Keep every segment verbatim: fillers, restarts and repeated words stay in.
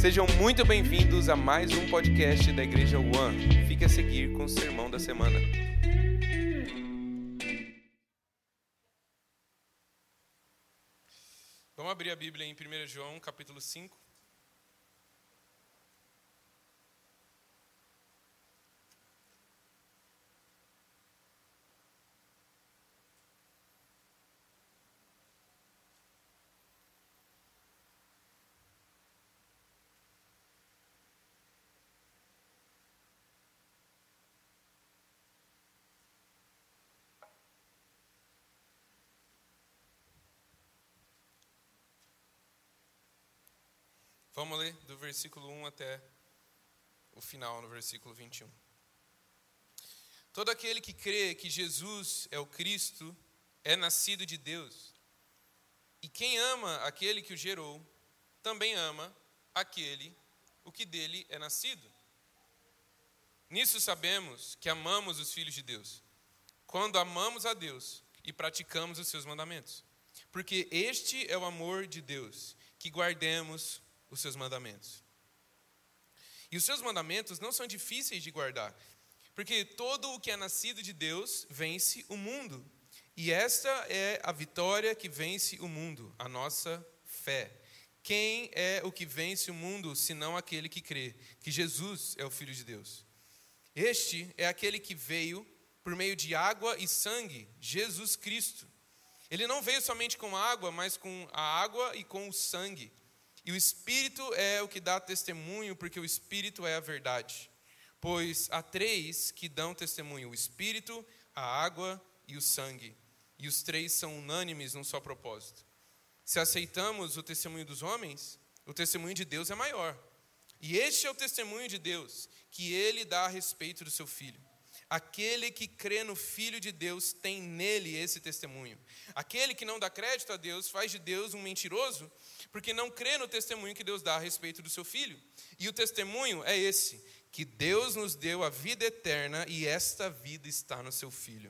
Sejam muito bem-vindos a mais um podcast da Igreja One. Fique a seguir com o sermão da semana. Vamos abrir a Bíblia em primeiro João, capítulo cinco. Vamos ler do versículo um até o final, no versículo vinte e um. Todo aquele que crê que Jesus é o Cristo é nascido de Deus. E quem ama aquele que o gerou, também ama aquele o que dele é nascido. Nisso sabemos que amamos os filhos de Deus, quando amamos a Deus e praticamos os seus mandamentos. Porque este é o amor de Deus, que guardemos os seus mandamentos. E os seus mandamentos não são difíceis de guardar, porque todo o que é nascido de Deus vence o mundo. E esta é a vitória que vence o mundo, a nossa fé. Quem é o que vence o mundo, senão aquele que crê que Jesus é o Filho de Deus? Este é aquele que veio por meio de água e sangue, Jesus Cristo. Ele não veio somente com água, mas com a água e com o sangue. E o Espírito é o que dá testemunho, porque o Espírito é a verdade. Pois há três que dão testemunho: o Espírito, a água e o sangue. E os três são unânimes num só propósito. Se aceitamos o testemunho dos homens, o testemunho de Deus é maior. E este é o testemunho de Deus, que ele dá a respeito do seu Filho. Aquele que crê no Filho de Deus tem nele esse testemunho. Aquele que não dá crédito a Deus faz de Deus um mentiroso, porque não crê no testemunho que Deus dá a respeito do seu Filho. E o testemunho é esse, que Deus nos deu a vida eterna e esta vida está no seu Filho.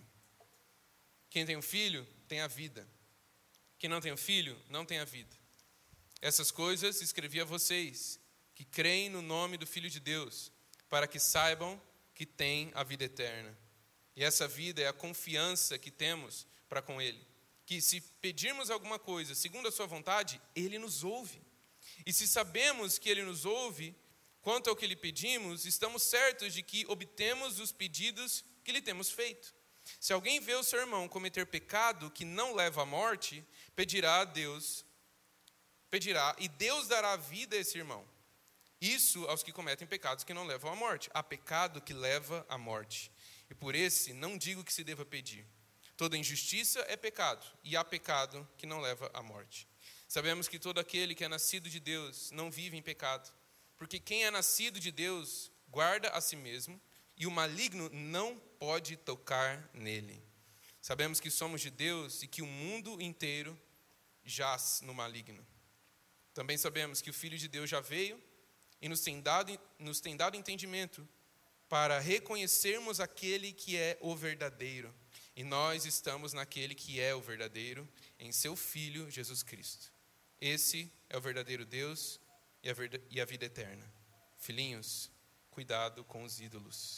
Quem tem um filho, tem a vida. Quem não tem um filho, não tem a vida. Essas coisas escrevi a vocês, que creem no nome do Filho de Deus, para que saibam que tem a vida eterna. E essa vida é a confiança que temos para com Ele. Que se pedirmos alguma coisa segundo a sua vontade, Ele nos ouve. E se sabemos que Ele nos ouve, quanto ao que lhe pedimos, estamos certos de que obtemos os pedidos que lhe temos feito. Se alguém vê o seu irmão cometer pecado que não leva à morte, pedirá a Deus, pedirá, e Deus dará a vida a esse irmão. Isso aos que cometem pecados que não levam à morte. Há pecado que leva à morte. E por esse não digo que se deva pedir. Toda injustiça é pecado, e há pecado que não leva à morte. Sabemos que todo aquele que é nascido de Deus não vive em pecado, porque quem é nascido de Deus guarda a si mesmo, e o maligno não pode tocar nele. Sabemos que somos de Deus e que o mundo inteiro jaz no maligno. Também sabemos que o Filho de Deus já veio e nos tem dado, nos tem dado entendimento para reconhecermos aquele que é o verdadeiro. E nós estamos naquele que é o verdadeiro, em seu Filho, Jesus Cristo. Esse é o verdadeiro Deus e a, verda- e a vida eterna. Filhinhos, cuidado com os ídolos.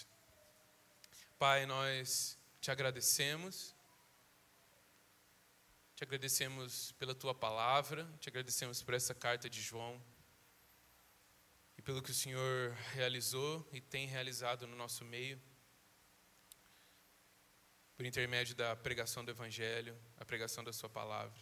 Pai, nós te agradecemos. Te agradecemos pela tua palavra, te agradecemos por essa carta de João. E pelo que o Senhor realizou e tem realizado no nosso meio. Por intermédio da pregação do Evangelho, a pregação da sua palavra.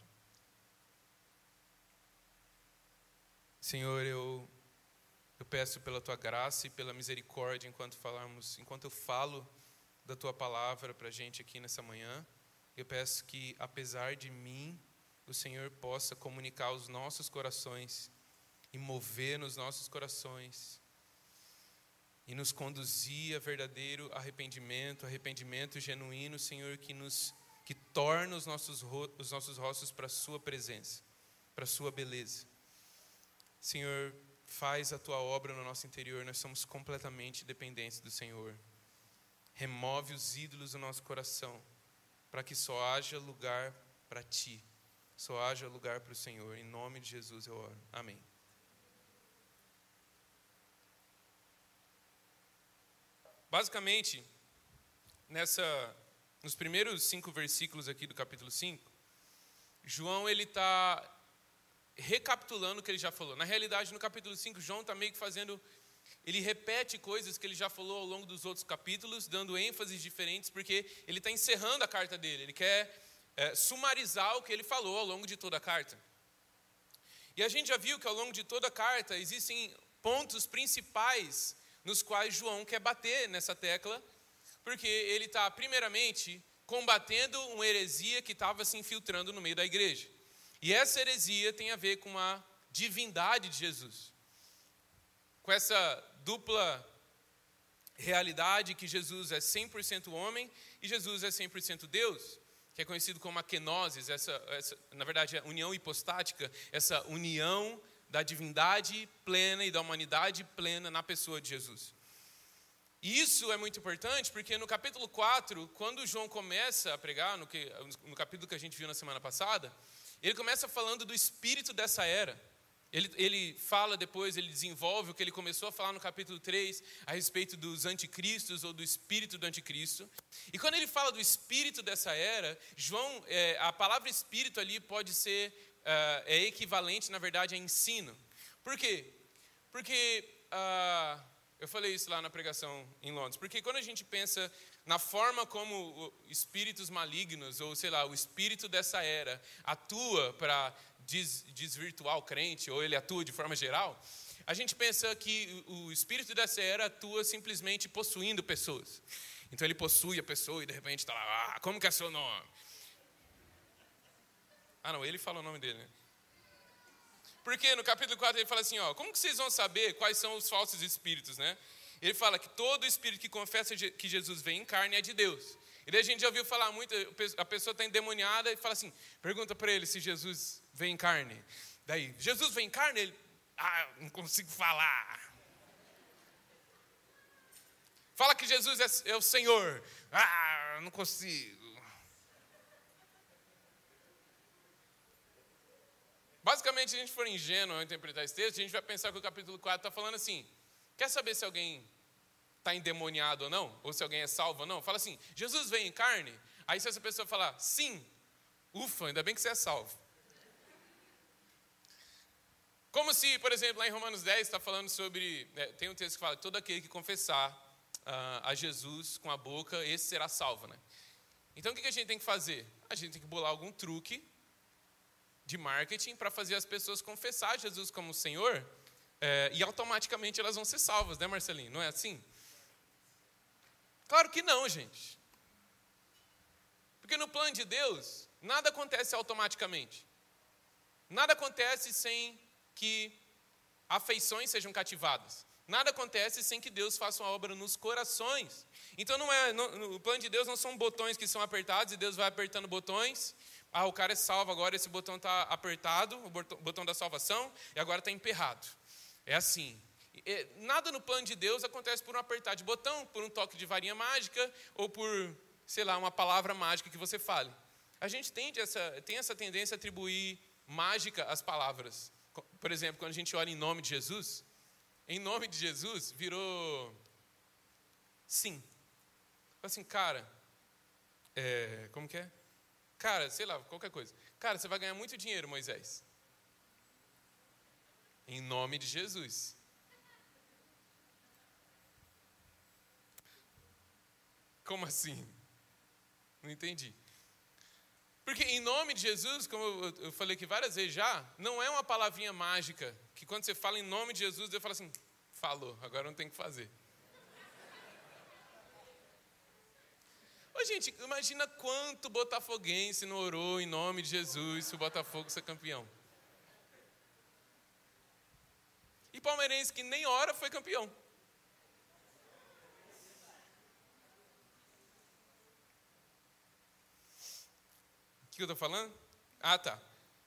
Senhor, eu, eu peço pela tua graça e pela misericórdia enquanto falamos, enquanto eu falo da tua palavra para a gente aqui nessa manhã. Eu peço que, apesar de mim, o Senhor possa comunicar aos nossos corações e mover nos nossos corações e nos conduzir a verdadeiro arrependimento, arrependimento genuíno, Senhor, que nos que torna os nossos, os nossos rostos para a sua presença, para a sua beleza. Senhor, faz a tua obra no nosso interior, nós somos completamente dependentes do Senhor. Remove os ídolos do nosso coração, para que só haja lugar para ti, só haja lugar para o Senhor. Em nome de Jesus eu oro. Amém. basicamente, nessa, nos primeiros cinco versículos aqui do capítulo cinco, João ele está recapitulando o que ele já falou. Na realidade, no capítulo cinco, João está meio que fazendo... Ele repete coisas que ele já falou ao longo dos outros capítulos, dando ênfases diferentes, porque ele está encerrando a carta dele. Ele quer é, sumarizar o que ele falou ao longo de toda a carta. E a gente já viu que ao longo de toda a carta existem pontos principais nos quais João quer bater nessa tecla, porque ele está, primeiramente, combatendo uma heresia que estava se infiltrando no meio da igreja. E essa heresia tem a ver com a divindade de Jesus. Com essa dupla realidade que Jesus é cem por cento homem e Jesus é cem por cento Deus, que é conhecido como a kenosis, essa, essa, na verdade, a união hipostática, essa união da divindade plena e da humanidade plena na pessoa de Jesus. E isso é muito importante porque no capítulo quatro, quando João começa a pregar, no, que, no capítulo que a gente viu na semana passada, ele começa falando do espírito dessa era. Ele, ele fala depois, ele desenvolve o que ele começou a falar no capítulo três, a respeito dos anticristos ou do espírito do anticristo. E quando ele fala do espírito dessa era, João, é, a palavra espírito ali pode ser, uh, é equivalente, na verdade, a ensino. Por quê? Porque, uh, eu falei isso lá na pregação em Londres, porque quando a gente pensa na forma como espíritos malignos, ou sei lá, o espírito dessa era atua para desvirtuar o crente, ou ele atua de forma geral, a gente pensa que o espírito dessa era atua simplesmente possuindo pessoas. Então ele possui a pessoa e de repente está lá, ah, como que é seu nome? Ah não, ele fala o nome dele, né? Porque no capítulo quatro ele fala assim, ó, como que vocês vão saber quais são os falsos espíritos, né? Ele fala que todo espírito que confessa que Jesus vem em carne é de Deus. E daí a gente já ouviu falar muito, a pessoa está endemoniada e fala assim, pergunta para ele se Jesus vem em carne. Daí, Jesus vem em carne? Ele, ah, não consigo falar. Fala que Jesus é, é o Senhor. Ah, não consigo. Basicamente, se a gente for ingênuo ao interpretar esse texto, a gente vai pensar que o capítulo quatro está falando assim, quer saber se alguém está endemoniado ou não? Ou se alguém é salvo ou não? Fala assim, Jesus veio em carne? Aí se essa pessoa falar, sim, ufa, ainda bem que você é salvo. Como se, por exemplo, lá em Romanos dez está falando sobre, né, tem um texto que fala que todo aquele que confessar uh, a Jesus com a boca, esse será salvo, né? Então o que a gente tem que fazer? A gente tem que bolar algum truque de marketing para fazer as pessoas confessar Jesus como Senhor, é, e automaticamente elas vão ser salvas, né, Marcelinho? Não é assim? Claro que não, gente. Porque no plano de Deus, nada acontece automaticamente. Nada acontece sem que afeições sejam cativadas. Nada acontece sem que Deus faça uma obra nos corações. Então, não é, no, no plano de Deus não são botões que são apertados e Deus vai apertando botões. Ah, o cara é salvo, agora esse botão está apertado, o botão, botão da salvação, e agora está emperrado. É assim. Nada no plano de Deus acontece por um apertar de botão, por um toque de varinha mágica, ou por, sei lá, uma palavra mágica que você fale. A gente tende essa, tem essa tendência a atribuir mágica às palavras. Por exemplo, quando a gente olha em nome de Jesus, em nome de Jesus virou sim. Assim, cara, é, como que é? Cara, sei lá, qualquer coisa. Cara, você vai ganhar muito dinheiro, Moisés. Em nome de Jesus. Como assim? Não entendi. Porque em nome de Jesus, como eu falei aqui várias vezes já, não é uma palavrinha mágica, que quando você fala em nome de Jesus, Deus fala assim, falou, agora não tem o que fazer. Ô, gente, imagina quanto botafoguense não orou em nome de Jesus se o Botafogo ser campeão. E palmeirense que nem ora foi campeão. O que eu estou falando? Ah, tá.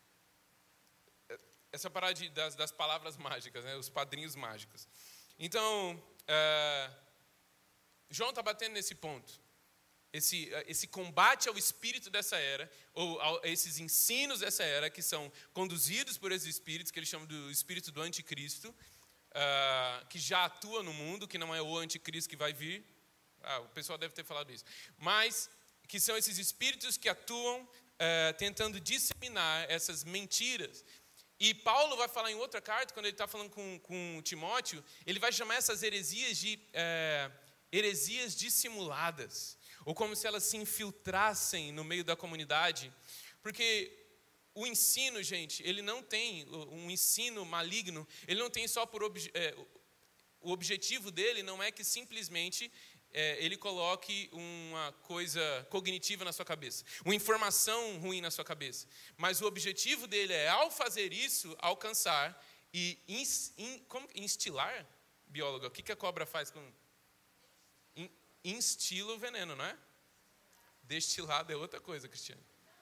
Essa parada de, das, das palavras mágicas, né? Os padrinhos mágicos. Então, é, João está batendo nesse ponto. Esse, esse combate ao espírito dessa era, ou a esses ensinos dessa era, que são conduzidos por esses espíritos, que ele chama do espírito do anticristo, uh, que já atua no mundo, que não é o anticristo que vai vir. Ah, o pessoal deve ter falado isso. Mas que são esses espíritos que atuam uh, tentando disseminar essas mentiras. E Paulo vai falar em outra carta, quando ele está falando com, com Timóteo, ele vai chamar essas heresias de uh, heresias dissimuladas, ou como se elas se infiltrassem no meio da comunidade, porque o ensino, gente, ele não tem, um ensino maligno, ele não tem só por obje, é, o objetivo dele não é que simplesmente é, ele coloque uma coisa cognitiva na sua cabeça, uma informação ruim na sua cabeça, mas o objetivo dele é, ao fazer isso, alcançar e ins, in, como, instilar, biólogo, o que, que a cobra faz com... In, instila o veneno, não é? Destilado é outra coisa, Cristiano.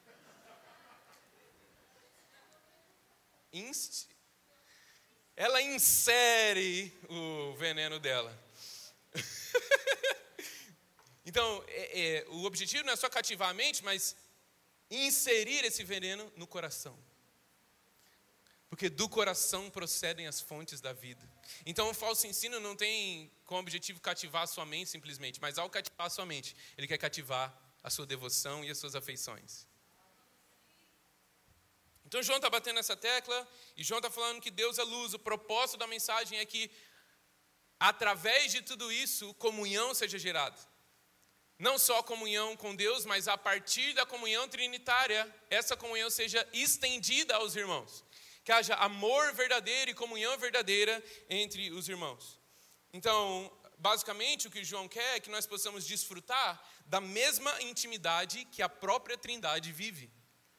Inst... Ela insere o veneno dela. Então, é, é, o objetivo não é só cativar a mente, mas inserir esse veneno no coração. Porque do coração procedem as fontes da vida. Então, o falso ensino não tem como objetivo cativar a sua mente simplesmente, mas ao cativar a sua mente, ele quer cativar a sua devoção e as suas afeições. Então, João está batendo nessa tecla, e João está falando que Deus é luz. O propósito da mensagem é que, através de tudo isso, comunhão seja gerada. Não só comunhão com Deus, mas a partir da comunhão trinitária, essa comunhão seja estendida aos irmãos. Que haja amor verdadeiro e comunhão verdadeira entre os irmãos. Então, basicamente, o que João quer é que nós possamos desfrutar da mesma intimidade que a própria Trindade vive.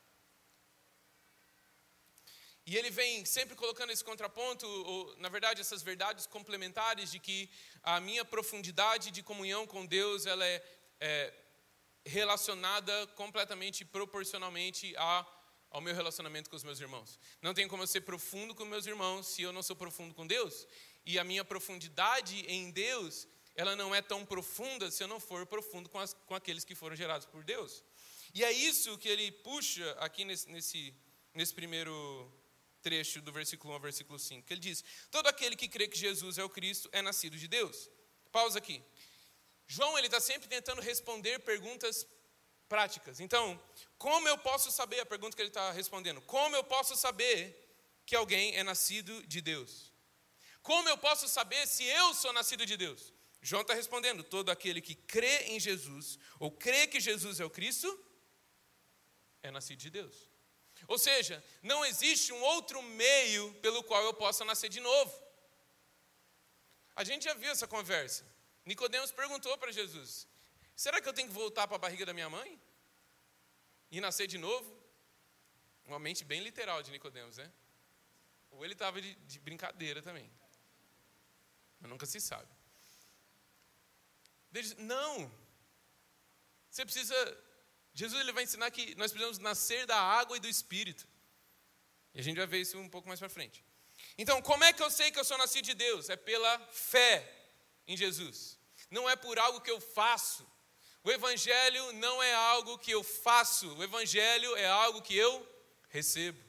E ele vem sempre colocando esse contraponto, ou, na verdade, essas verdades complementares de que a minha profundidade de comunhão com Deus, ela é, é relacionada completamente, proporcionalmente a, ao meu relacionamento com os meus irmãos. Não tem como eu ser profundo com meus irmãos se eu não sou profundo com Deus. E a minha profundidade em Deus, ela não é tão profunda se eu não for profundo com, as, com aqueles que foram gerados por Deus. E é isso que ele puxa aqui nesse, nesse, nesse primeiro trecho do versículo um ao versículo cinco, que ele diz: todo aquele que crê que Jesus é o Cristo é nascido de Deus. Pausa aqui. João, ele está sempre tentando responder perguntas práticas. Então, como eu posso saber, a pergunta que ele está respondendo, como eu posso saber que alguém é nascido de Deus? Como eu posso saber se eu sou nascido de Deus? João está respondendo: todo aquele que crê em Jesus, ou crê que Jesus é o Cristo, é nascido de Deus. Ou seja, não existe um outro meio pelo qual eu possa nascer de novo. A gente já viu essa conversa. Nicodemos perguntou para Jesus: será que eu tenho que voltar para a barriga da minha mãe? E nascer de novo? Uma mente bem literal de Nicodemos, né? Ou ele estava de, de brincadeira também. Mas nunca se sabe. Ele diz: não. Você precisa... Jesus, ele vai ensinar que nós precisamos nascer da água e do Espírito. E a gente vai ver isso um pouco mais para frente. Então, como é que eu sei que eu sou nascido de Deus? É pela fé em Jesus. Não é por algo que eu faço. O Evangelho não é algo que eu faço. O Evangelho é algo que eu recebo.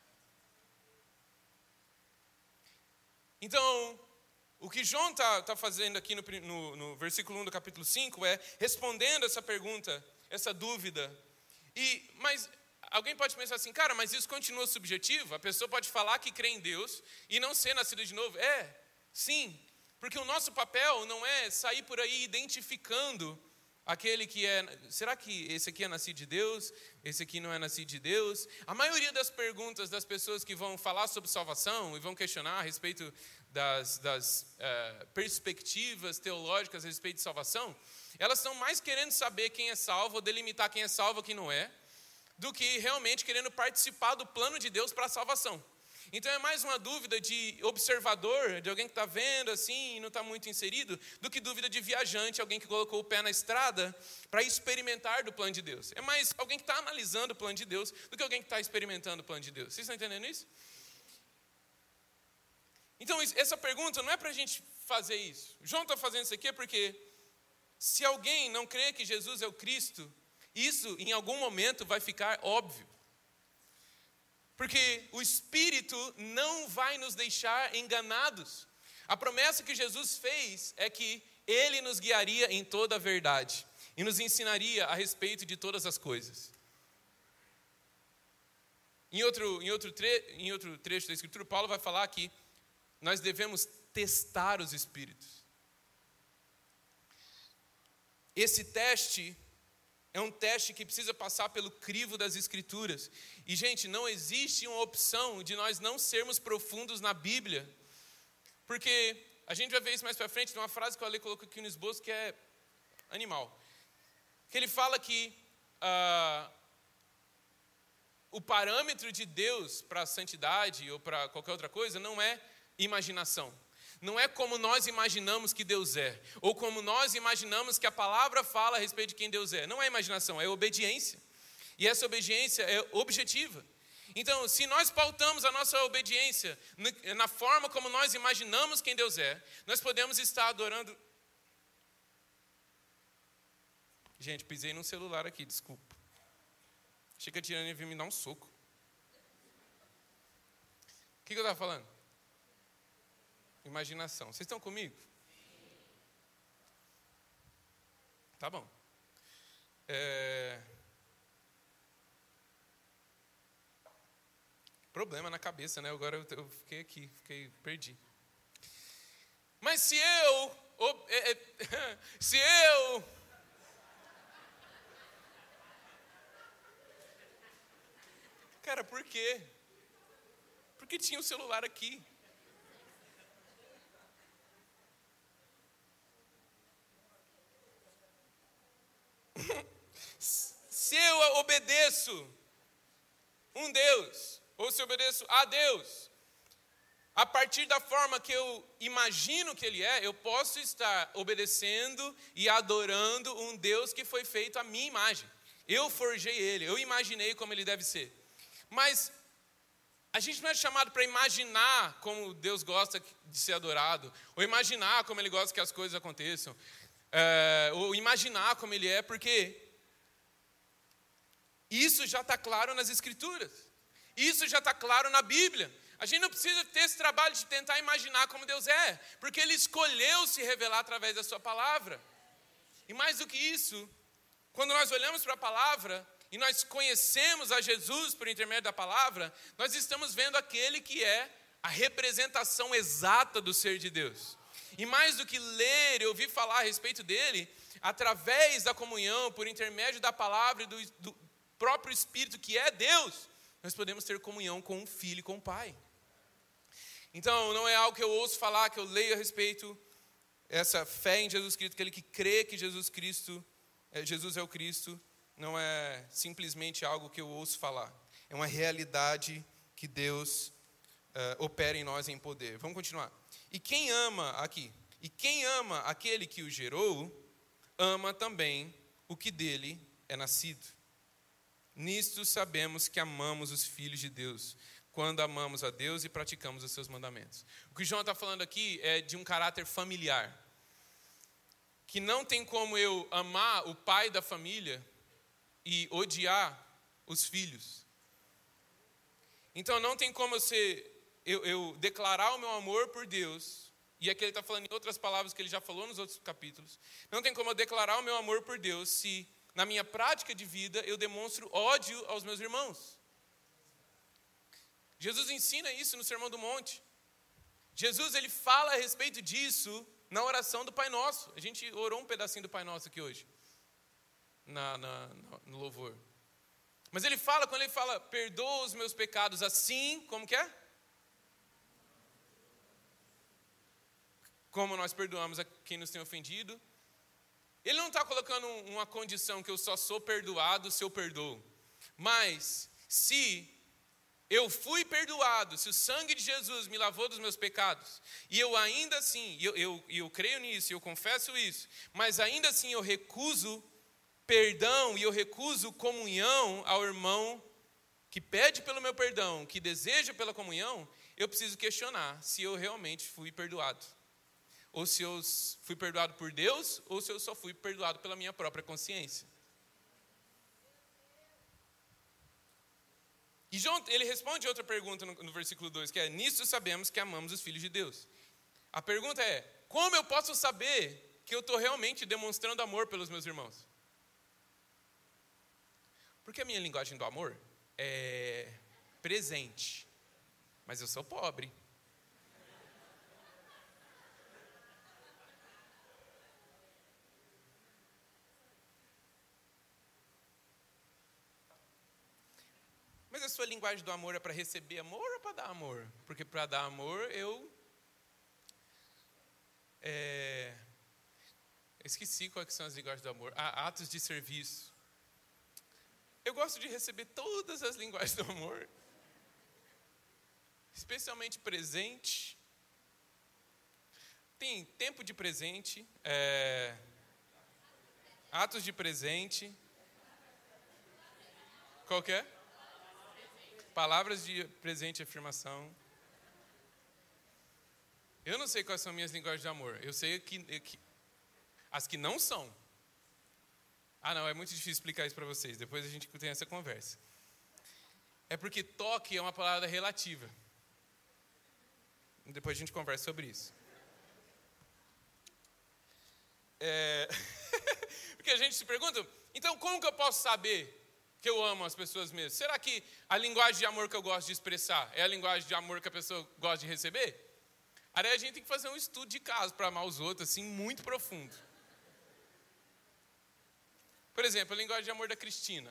Então, o que João está tá fazendo aqui no, no, no versículo um do capítulo cinco é respondendo essa pergunta, essa dúvida. E, mas alguém pode pensar assim: cara, mas isso continua subjetivo? A pessoa pode falar que crê em Deus e não ser nascido de novo? É, sim, porque o nosso papel não é sair por aí identificando aquele que é... Será que esse aqui é nascido de Deus? Esse aqui não é nascido de Deus? A maioria das perguntas das pessoas que vão falar sobre salvação e vão questionar a respeito das, das uh, perspectivas teológicas a respeito de salvação, elas estão mais querendo saber quem é salvo, ou delimitar quem é salvo e quem não é, do que realmente querendo participar do plano de Deus para a salvação. Então é mais uma dúvida de observador, de alguém que está vendo assim e não está muito inserido, do que dúvida de viajante, alguém que colocou o pé na estrada para experimentar do plano de Deus. É mais alguém que está analisando o plano de Deus do que alguém que está experimentando o plano de Deus. Vocês estão entendendo isso? Então essa pergunta não é para a gente fazer isso. João está fazendo isso aqui porque se alguém não crê que Jesus é o Cristo, isso em algum momento vai ficar óbvio. Porque o Espírito não vai nos deixar enganados. A promessa que Jesus fez é que Ele nos guiaria em toda a verdade e nos ensinaria a respeito de todas as coisas. Em outro, em outro, tre, em outro trecho da Escritura, Paulo vai falar que nós devemos testar os espíritos. Esse teste é um teste que precisa passar pelo crivo das Escrituras. E, gente, não existe uma opção de nós não sermos profundos na Bíblia. Porque a gente vai ver isso mais para frente, tem uma frase que o Ale colocou aqui no esboço que é animal. Que ele fala que ah, o parâmetro de Deus para a santidade ou para qualquer outra coisa não é imaginação. Não é como nós imaginamos que Deus é, ou como nós imaginamos que a palavra fala a respeito de quem Deus é. Não é imaginação, é obediência. E essa obediência é objetiva. Então, se nós pautamos a nossa obediência na forma como nós imaginamos quem Deus é, nós podemos estar adorando... Gente, pisei num celular aqui, desculpa. Achei que a Tirana ia vir me dar um soco. O que, que eu estava falando? Imaginação. Vocês estão comigo? Tá bom. É... Problema na cabeça, né? Agora eu, eu fiquei aqui, fiquei, perdi. Mas se eu... Oh, é, é, se eu... Cara, por quê? Porque tinha o celular aqui. Se eu obedeço um Deus, ou se eu obedeço a Deus, a partir da forma que eu imagino que Ele é, eu posso estar obedecendo e adorando um Deus que foi feito à minha imagem. Eu forjei Ele, eu imaginei como Ele deve ser. Mas a gente não é chamado para imaginar como Deus gosta de ser adorado, ou imaginar como Ele gosta que as coisas aconteçam, é, ou imaginar como Ele é, porque isso já está claro nas Escrituras, isso já está claro na Bíblia. A gente não precisa ter esse trabalho de tentar imaginar como Deus é, porque Ele escolheu se revelar através da sua palavra. E mais do que isso, quando nós olhamos para a palavra e nós conhecemos a Jesus por intermédio da palavra, nós estamos vendo aquele que é a representação exata do ser de Deus. E mais do que ler e ouvir falar a respeito dele, através da comunhão, por intermédio da palavra e do, do próprio Espírito que é Deus, nós podemos ter comunhão com o Filho e com o Pai. Então, não é algo que eu ouço falar, que eu leio a respeito, essa fé em Jesus Cristo, aquele que crê que Jesus Cristo, Jesus é o Cristo, não é simplesmente algo que eu ouço falar. É uma realidade que Deus uh, opera em nós em poder. Vamos continuar. E quem ama, aqui, e quem ama aquele que o gerou, ama também o que dele é nascido. Nisto sabemos que amamos os filhos de Deus, quando amamos a Deus e praticamos os seus mandamentos. O que o João está falando aqui é de um caráter familiar. Que não tem como eu amar o pai da família e odiar os filhos. Então não tem como eu, ser, eu, eu declarar o meu amor por Deus, e aqui ele está falando em outras palavras que ele já falou nos outros capítulos, não tem como eu declarar o meu amor por Deus se na minha prática de vida eu demonstro ódio aos meus irmãos. Jesus ensina isso no Sermão do Monte. Jesus ele fala a respeito disso na oração do Pai Nosso. A gente orou um pedacinho do Pai Nosso aqui hoje. Na, na, no louvor. Mas ele fala, quando ele fala, perdoa os meus pecados assim, como que é? Como nós perdoamos a quem nos tem ofendido. Ele não está colocando uma condição que eu só sou perdoado se eu perdoo. Mas, se eu fui perdoado, se o sangue de Jesus me lavou dos meus pecados, e eu ainda assim, eu, eu, eu creio nisso, eu confesso isso, mas ainda assim eu recuso perdão e eu recuso comunhão ao irmão que pede pelo meu perdão, que deseja pela comunhão, eu preciso questionar se eu realmente fui perdoado. Ou se eu fui perdoado por Deus, ou se eu só fui perdoado pela minha própria consciência. E João, ele responde outra pergunta no, no versículo dois, que é, nisso sabemos que amamos os filhos de Deus. A pergunta é, como eu posso saber que eu estou realmente demonstrando amor pelos meus irmãos? Porque a minha linguagem do amor é presente, mas eu sou pobre. Mas a sua linguagem do amor é para receber amor ou para dar amor? Porque para dar amor eu é, esqueci quais são as linguagens do amor. Ah, atos de serviço. Eu gosto de receber todas as linguagens do amor, especialmente presente. Tem tempo de presente, é, atos de presente. Qual que é? Palavras de presente e afirmação. Eu não sei quais são minhas linguagens de amor. Eu sei que, que as que não são. Ah, não, é muito difícil explicar isso para vocês. Depois a gente tem essa conversa. É porque toque é uma palavra relativa. Depois a gente conversa sobre isso. É... porque a gente se pergunta, então como que eu posso saber que eu amo as pessoas mesmo? Será que a linguagem de amor que eu gosto de expressar é a linguagem de amor que a pessoa gosta de receber? Aí a gente tem que fazer um estudo de caso para amar os outros, assim, muito profundo. Por exemplo, a linguagem de amor da Cristina.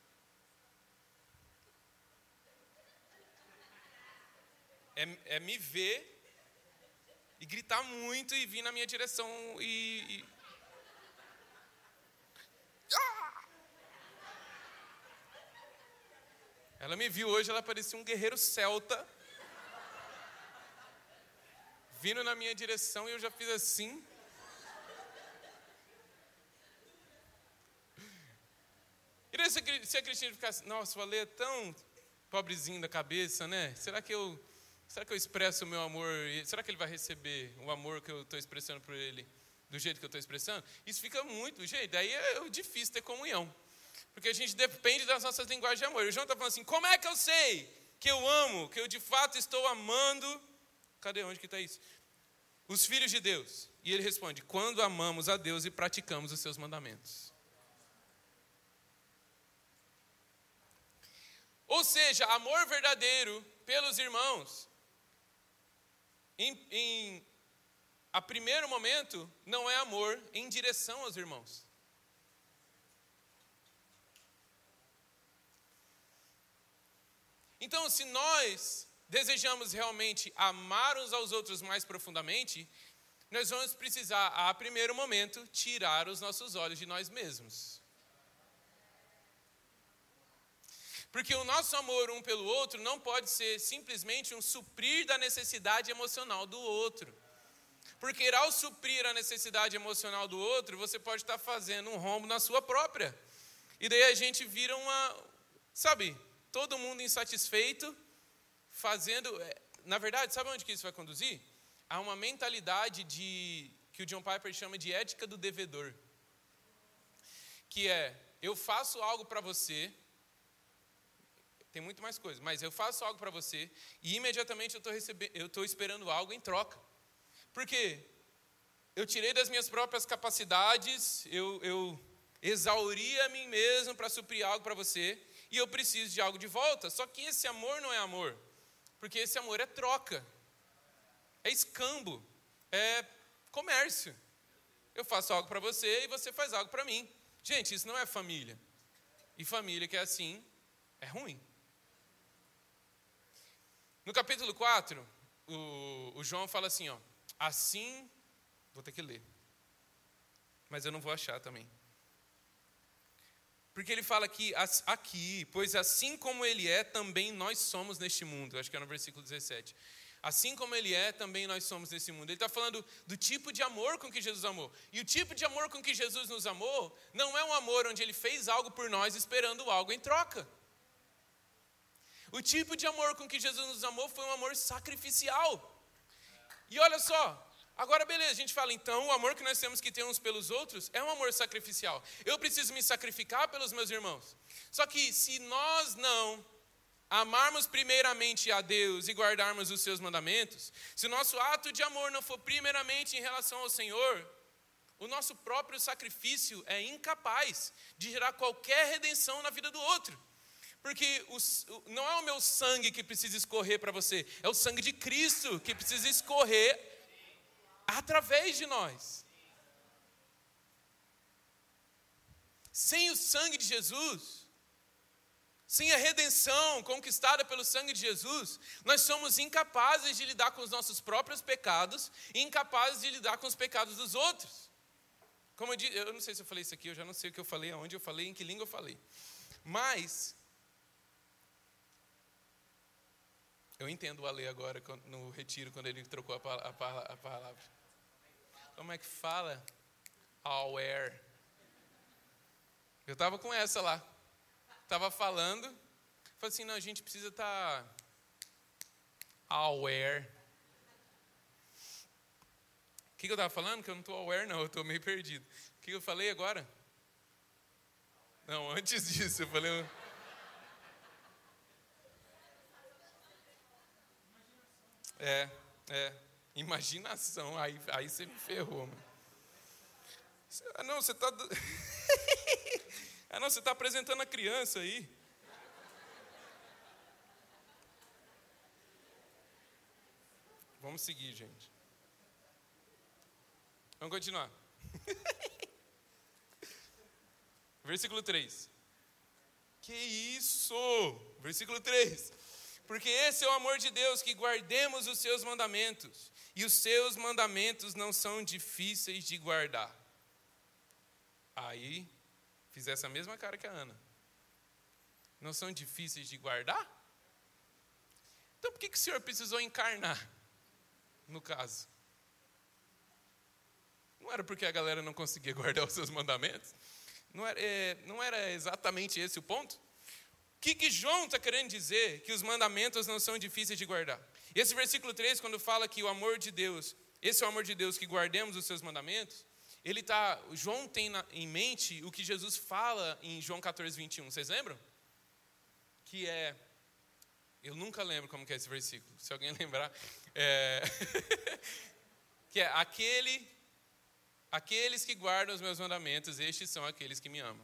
É, é me ver e gritar muito e vir na minha direção e... e... Ela me viu hoje, ela parecia um guerreiro celta, vindo na minha direção e eu já fiz assim. E daí se a Cristina ficasse, nossa, o Ale é tão pobrezinho da cabeça, né? Será que eu, será que eu expresso o meu amor? Será que ele vai receber o amor que eu estou expressando por ele do jeito que eu estou expressando? Isso fica muito, gente, daí é difícil ter comunhão. Porque a gente depende das nossas linguagens de amor. E o João está falando assim, como é que eu sei que eu amo, que eu de fato estou amando? Cadê? Onde que está isso? Os filhos de Deus. E ele responde, quando amamos a Deus e praticamos os seus mandamentos. Ou seja, amor verdadeiro pelos irmãos, em, em a primeiro momento, não é amor em direção aos irmãos. Então, se nós desejamos realmente amar uns aos outros mais profundamente, nós vamos precisar, a primeiro momento, tirar os nossos olhos de nós mesmos. Porque o nosso amor um pelo outro não pode ser simplesmente um suprir da necessidade emocional do outro. Porque ao suprir a necessidade emocional do outro, você pode estar fazendo um rombo na sua própria. E daí a gente vira uma, sabe... Todo mundo insatisfeito, fazendo... Na verdade, sabe onde que isso vai conduzir? A uma mentalidade de, que o John Piper chama de ética do devedor. Que é, eu faço algo para você, tem muito mais coisa, mas eu faço algo para você e imediatamente eu estou recebendo, eu estou esperando algo em troca. Por quê? Eu tirei das minhas próprias capacidades, eu, eu exauri a mim mesmo para suprir algo para você, e eu preciso de algo de volta. Só que esse amor não é amor. Porque esse amor é troca. É escambo. É comércio. Eu faço algo para você e você faz algo para mim. Gente, isso não é família. E família que é assim, é ruim. No capítulo quatro, o, o João fala assim, ó. Assim, vou ter que ler. Mas eu não vou achar também. Porque ele fala aqui, aqui, pois assim como ele é, também nós somos neste mundo. Acho que é no versículo dezessete. Assim como ele é, também nós somos nesse mundo. Ele está falando do tipo de amor com que Jesus amou. E o tipo de amor com que Jesus nos amou, não é um amor onde ele fez algo por nós esperando algo em troca. O tipo de amor com que Jesus nos amou foi um amor sacrificial. E olha só, agora beleza, a gente fala então, o amor que nós temos que ter uns pelos outros é um amor sacrificial. Eu preciso me sacrificar pelos meus irmãos. Só que se nós não amarmos primeiramente a Deus e guardarmos os seus mandamentos, se o nosso ato de amor não for primeiramente em relação ao Senhor, O nosso próprio sacrifício é incapaz de gerar qualquer redenção na vida do outro. Porque os, não é o meu sangue que precisa escorrer para você, é o sangue de Cristo que precisa escorrer através de nós. Sem o sangue de Jesus, sem a redenção conquistada pelo sangue de Jesus, nós somos incapazes de lidar com os nossos próprios pecados e incapazes de lidar com os pecados dos outros. Como eu disse, eu não sei se eu falei isso aqui, eu já não sei o que eu falei, aonde eu falei, em que língua eu falei. Mas eu entendo o Ale agora no retiro, quando ele trocou a palavra. Como é que fala? Aware. Eu estava com essa lá. Estava falando. Falei assim, não, a gente precisa estar tá aware. O que, que eu estava falando? Que eu não estou aware, não. Eu estou meio perdido. O que eu falei agora? Não, antes disso eu falei... É, é, imaginação, aí, aí você me ferrou, mano. Ah, não, você está... ah, não, você está apresentando a criança aí. Vamos seguir, gente. Vamos continuar. Versículo três. Que isso? Versículo três. Porque esse é o amor de Deus, que guardemos os seus mandamentos. E os seus mandamentos não são difíceis de guardar. Aí, fiz essa mesma cara que a Ana. Não são difíceis de guardar? Então por que, que o Senhor precisou encarnar, no caso? Não era porque a galera não conseguia guardar os seus mandamentos? Não era, é, não era exatamente esse o ponto? O que, que João está querendo dizer? Que os mandamentos não são difíceis de guardar. E esse versículo três, quando fala que o amor de Deus, esse é o amor de Deus, que guardemos os seus mandamentos, ele tá, João tem na, em mente o que Jesus fala em João catorze, vinte e um. Vocês lembram? Que é, eu nunca lembro como que é esse versículo, se alguém lembrar, é, que é aquele, aqueles que guardam os meus mandamentos, estes são aqueles que me amam.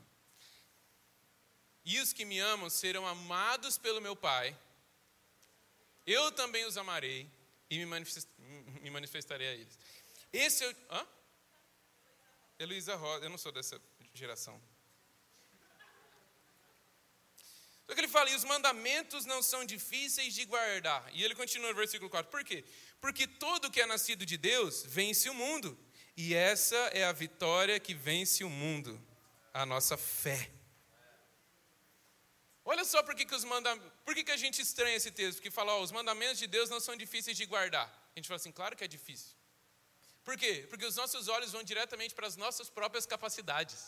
E os que me amam serão amados pelo meu Pai, eu também os amarei e me, manifest, me manifestarei a eles. Esse é o... Hã? Heloísa Rosa, eu não sou dessa geração. Só que ele fala, e os mandamentos não são difíceis de guardar. E ele continua no versículo quatro. Por quê? Porque todo que é nascido de Deus vence o mundo. E essa é a vitória que vence o mundo, a nossa fé. Olha só por que, que, os manda... por que, que a gente estranha esse texto. Porque fala, ó, os mandamentos de Deus não são difíceis de guardar. A gente fala assim, claro que é difícil. Por quê? Porque os nossos olhos vão diretamente para as nossas próprias capacidades.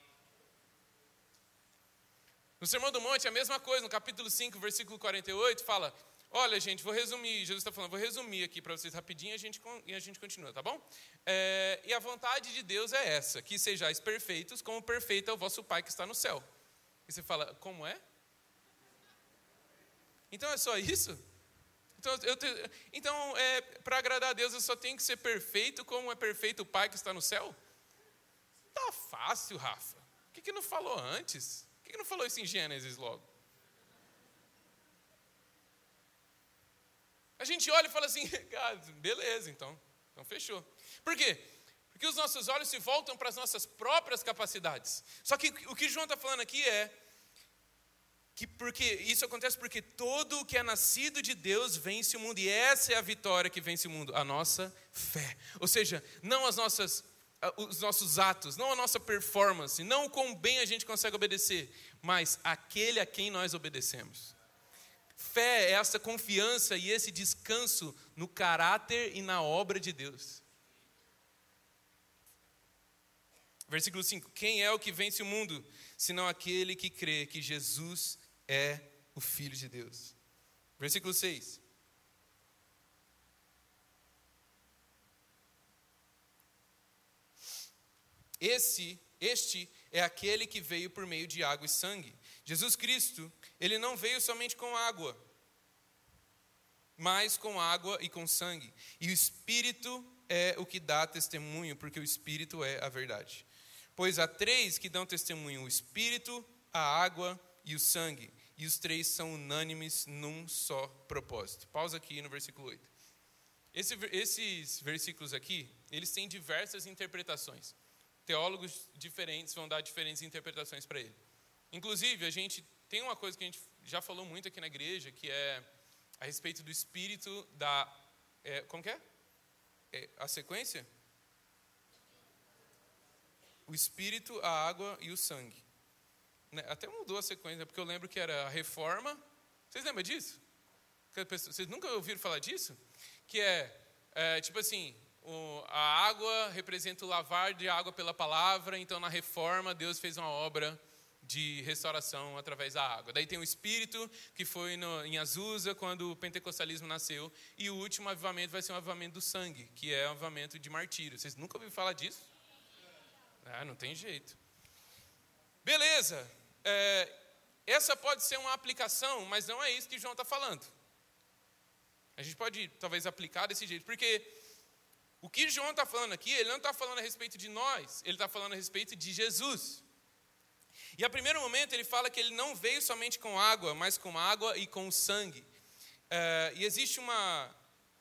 No Sermão do Monte, a mesma coisa, no capítulo cinco, versículo quarenta e oito, fala, olha gente, vou resumir, Jesus está falando, vou resumir aqui para vocês rapidinho e a gente, e a gente continua, tá bom? É, e a vontade de Deus é essa, que sejais perfeitos, como perfeito é o vosso Pai que está no céu. E você fala, como é? Então é só isso? Então, eu te, então é, para agradar a Deus, eu só tenho que ser perfeito como é perfeito o Pai que está no céu? Tá fácil, Rafa. Por que, que não falou antes? Por que, que não falou isso em Gênesis logo? A gente olha e fala assim, ah, beleza, então. Então fechou. Por quê? Porque os nossos olhos se voltam para as nossas próprias capacidades. Só que o que João está falando aqui é, que porque isso acontece porque todo o que é nascido de Deus vence o mundo. E essa é a vitória que vence o mundo, a nossa fé. Ou seja, não as nossas, os nossos atos, não a nossa performance, não o quão bem a gente consegue obedecer, mas aquele a quem nós obedecemos. Fé é essa confiança e esse descanso no caráter e na obra de Deus. Versículo cinco. Quem é o que vence o mundo, senão aquele que crê que Jesus é o Filho de Deus. Versículo seis. Esse, este é aquele que veio por meio de água e sangue. Jesus Cristo, ele não veio somente com água, mas com água e com sangue. E o Espírito é o que dá testemunho, porque o Espírito é a verdade. Pois há três que dão testemunho: o Espírito, a água e o sangue. E os três são unânimes num só propósito. Pausa aqui no versículo oito. Esse, esses versículos aqui, eles têm diversas interpretações. Teólogos diferentes vão dar diferentes interpretações para ele. Inclusive, a gente tem uma coisa que a gente já falou muito aqui na igreja, que é a respeito do Espírito da... É, como que é? é? A sequência? O Espírito, a água e o sangue. Até mudou a sequência, porque eu lembro que era a reforma. Vocês lembram disso? Vocês nunca ouviram falar disso? Que é, é tipo assim, o, a água representa o lavar de água pela palavra. Então, na reforma, Deus fez uma obra de restauração através da água. Daí tem o Espírito, que foi no, em Azusa, quando o pentecostalismo nasceu. E o último avivamento vai ser um avivamento do sangue, que é um avivamento de martírio. Vocês nunca ouviram falar disso? Ah, não tem jeito. Beleza. É, essa pode ser uma aplicação, mas não é isso que João está falando. A gente pode, talvez, aplicar desse jeito, porque o que João está falando aqui, ele não está falando a respeito de nós, ele está falando a respeito de Jesus. E a primeiro momento ele fala que ele não veio somente com água, mas com água e com sangue. É, e existe uma,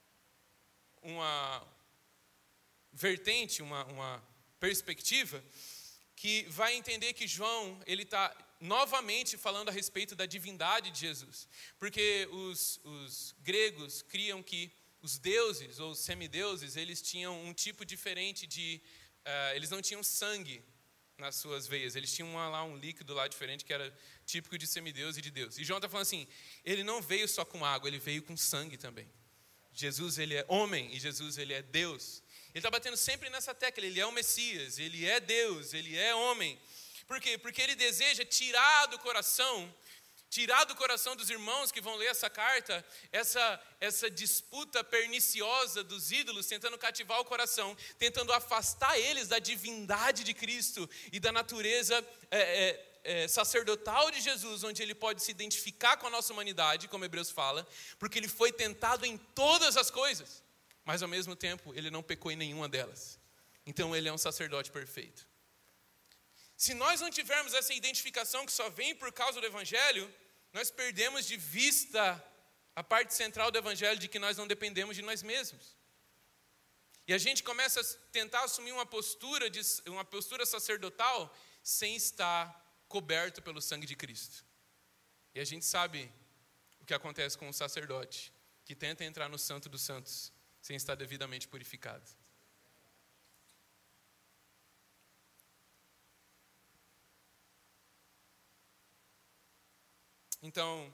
uma vertente, uma, uma perspectiva, que vai entender que João, ele está novamente falando a respeito da divindade de Jesus. Porque os, os gregos criam que os deuses, ou os semideuses, eles tinham um tipo diferente de... Uh, eles não tinham sangue nas suas veias. Eles tinham uma, lá um líquido lá diferente que era típico de semideus e de Deus. E João está falando assim, ele não veio só com água, ele veio com sangue também. Jesus, ele é homem e Jesus, ele é Deus. Ele está batendo sempre nessa tecla, ele é o Messias, ele é Deus, ele é homem. Por quê? Porque ele deseja tirar do coração, tirar do coração dos irmãos que vão ler essa carta, essa, essa disputa perniciosa dos ídolos, tentando cativar o coração, tentando afastar eles da divindade de Cristo e da natureza é, é, é, sacerdotal de Jesus, onde ele pode se identificar com a nossa humanidade, como Hebreus fala, porque ele foi tentado em todas as coisas, mas ao mesmo tempo ele não pecou em nenhuma delas. Então ele é um sacerdote perfeito. Se nós não tivermos essa identificação que só vem por causa do Evangelho, nós perdemos de vista a parte central do Evangelho de que nós não dependemos de nós mesmos. E a gente começa a tentar assumir uma postura, de, uma postura sacerdotal sem estar coberto pelo sangue de Cristo. E a gente sabe o que acontece com o sacerdote, que tenta entrar no Santo dos Santos sem estar devidamente purificado. Então,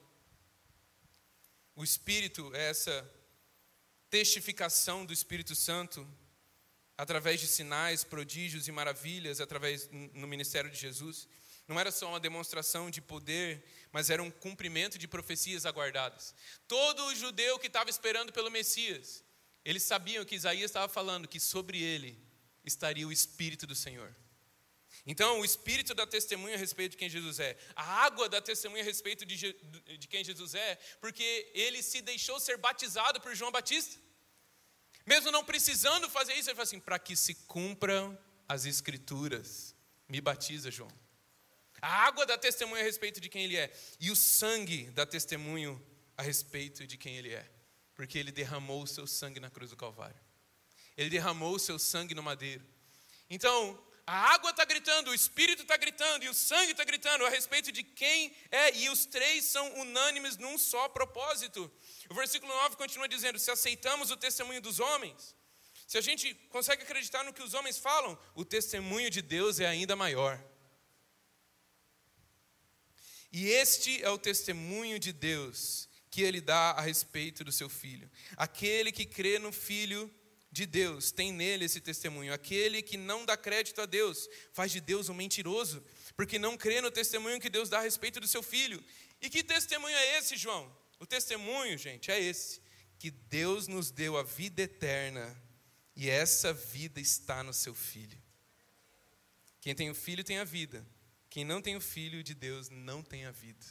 o Espírito é essa testificação do Espírito Santo através de sinais, prodígios e maravilhas, através no ministério de Jesus. Não era só uma demonstração de poder, mas era um cumprimento de profecias aguardadas. Todo judeu que estava esperando pelo Messias, eles sabiam que Isaías estava falando que sobre ele estaria o Espírito do Senhor. Então, o Espírito dá testemunho a respeito de quem Jesus é. A água dá testemunho a respeito de, de quem Jesus é, porque ele se deixou ser batizado por João Batista. Mesmo não precisando fazer isso, ele fala assim, para que se cumpram as Escrituras, me batiza, João. A água dá testemunho a respeito de quem ele é. E o sangue dá testemunho a respeito de quem ele é. Porque ele derramou o seu sangue na cruz do Calvário. Ele derramou o seu sangue no madeiro. Então, a água está gritando, o Espírito está gritando e o sangue está gritando a respeito de quem é. E os três são unânimes num só propósito. O versículo nove continua dizendo, se aceitamos o testemunho dos homens, se a gente consegue acreditar no que os homens falam, o testemunho de Deus é ainda maior. E este é o testemunho de Deus que ele dá a respeito do seu Filho. Aquele que crê no Filho de Deus tem nele esse testemunho. Aquele que não dá crédito a Deus faz de Deus um mentiroso, porque não crê no testemunho que Deus dá a respeito do seu Filho. E que testemunho é esse, João? O testemunho, gente, é esse, que Deus nos deu a vida eterna e essa vida está no seu Filho. Quem tem o Filho tem a vida. Quem não tem o Filho de Deus não tem a vida.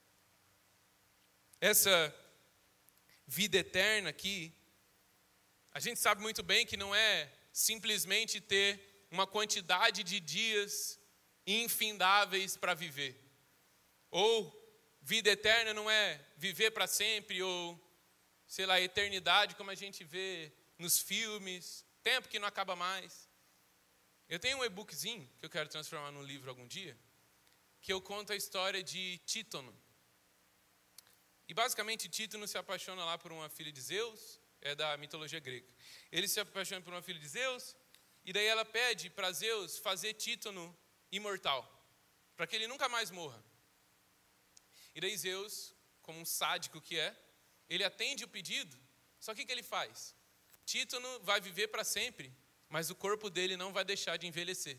Essa vida eterna aqui, A gente sabe muito bem que não é simplesmente ter uma quantidade de dias infindáveis para viver. Ou vida eterna não é viver para sempre, ou, sei lá, eternidade, como a gente vê nos filmes, tempo que não acaba mais. Eu tenho um e-bookzinho que eu quero transformar num livro algum dia, que eu conto a história de Títono. E basicamente Títono se apaixona lá por uma filha de Zeus, é da mitologia grega. Ele se apaixona por uma filha de Zeus, e daí ela pede para Zeus fazer Títono imortal, para que ele nunca mais morra. E daí Zeus, como um sádico que é, ele atende o pedido, só que o que ele faz? Títono vai viver para sempre, mas o corpo dele não vai deixar de envelhecer.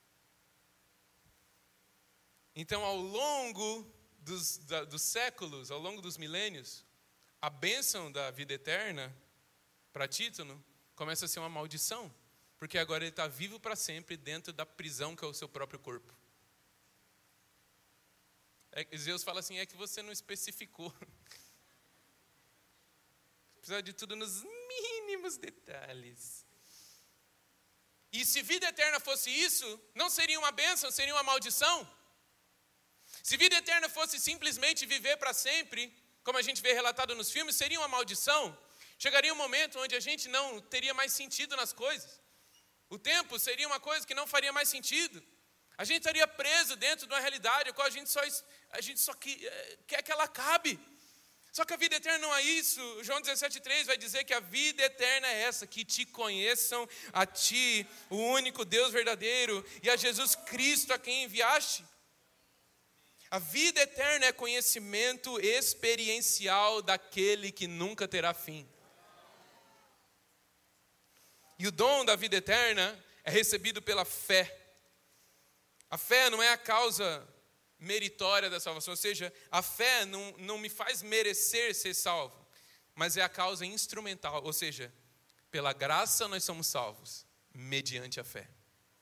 Então, ao longo dos, da, dos séculos, ao longo dos milênios, a bênção da vida eterna para Títono começa a ser uma maldição, porque agora ele está vivo para sempre dentro da prisão que é o seu próprio corpo. É, Zeus fala assim, é que você não especificou. Precisa de tudo nos mínimos detalhes. E se vida eterna fosse isso, não seria uma bênção, seria uma maldição? Se vida eterna fosse simplesmente viver para sempre, como a gente vê relatado nos filmes, seria uma maldição? Chegaria um momento onde a gente não teria mais sentido nas coisas. O tempo seria uma coisa que não faria mais sentido. A gente estaria preso dentro de uma realidade a qual a gente só, a gente só quer que ela acabe. Só que a vida eterna não é isso. João dezessete, três vai dizer que a vida eterna é essa, que te conheçam a ti, o único Deus verdadeiro, e a Jesus Cristo a quem enviaste. A vida eterna é conhecimento experiencial daquele que nunca terá fim. E o dom da vida eterna é recebido pela fé. A fé não é a causa meritória da salvação, ou seja, a fé não, não me faz merecer ser salvo, mas é a causa instrumental, ou seja, pela graça nós somos salvos, mediante a fé.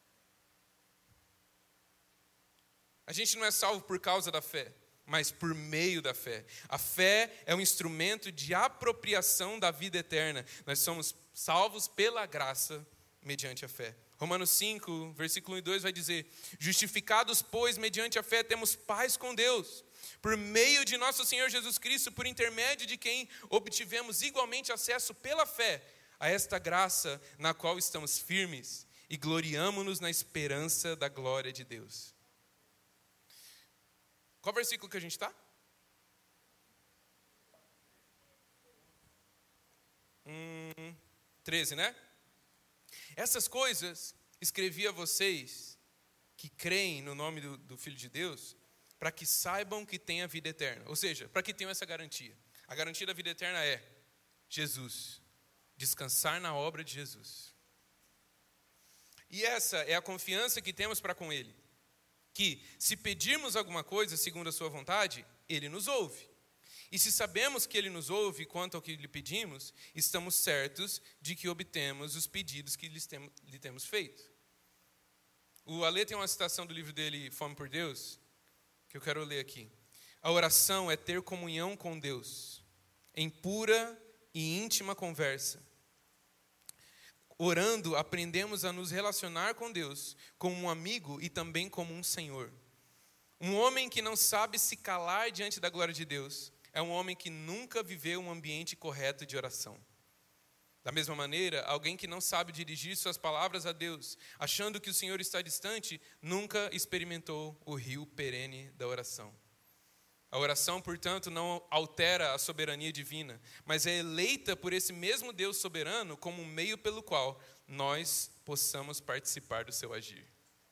A gente não é salvo por causa da fé, mas por meio da fé. A fé é um instrumento de apropriação da vida eterna. Nós somos salvos pela graça mediante a fé. Romanos cinco, versículo um e dois vai dizer: justificados, pois, mediante a fé, temos paz com Deus, por meio de nosso Senhor Jesus Cristo, por intermédio de quem obtivemos igualmente acesso pela fé a esta graça na qual estamos firmes e gloriamo-nos na esperança da glória de Deus. Qual versículo que a gente está? Hum, treze, né? Essas coisas escrevi a vocês que creem no nome do, do Filho de Deus, para que saibam que tem a vida eterna. Ou seja, para que tenham essa garantia. A garantia da vida eterna é Jesus. Descansar na obra de Jesus. E essa é a confiança que temos para com Ele. Que se pedirmos alguma coisa segundo a sua vontade, Ele nos ouve. E se sabemos que Ele nos ouve quanto ao que lhe pedimos, estamos certos de que obtemos os pedidos que lhe temos feito. O Alê tem uma citação do livro dele, Fome por Deus, que eu quero ler aqui. A oração é ter comunhão com Deus, em pura e íntima conversa. Orando, aprendemos a nos relacionar com Deus como um amigo e também como um Senhor. Um homem que não sabe se calar diante da glória de Deus é um homem que nunca viveu um ambiente correto de oração. Da mesma maneira, alguém que não sabe dirigir suas palavras a Deus, achando que o Senhor está distante, nunca experimentou o rio perene da oração. A oração, portanto, não altera a soberania divina, mas é eleita por esse mesmo Deus soberano como um meio pelo qual nós possamos participar do seu agir.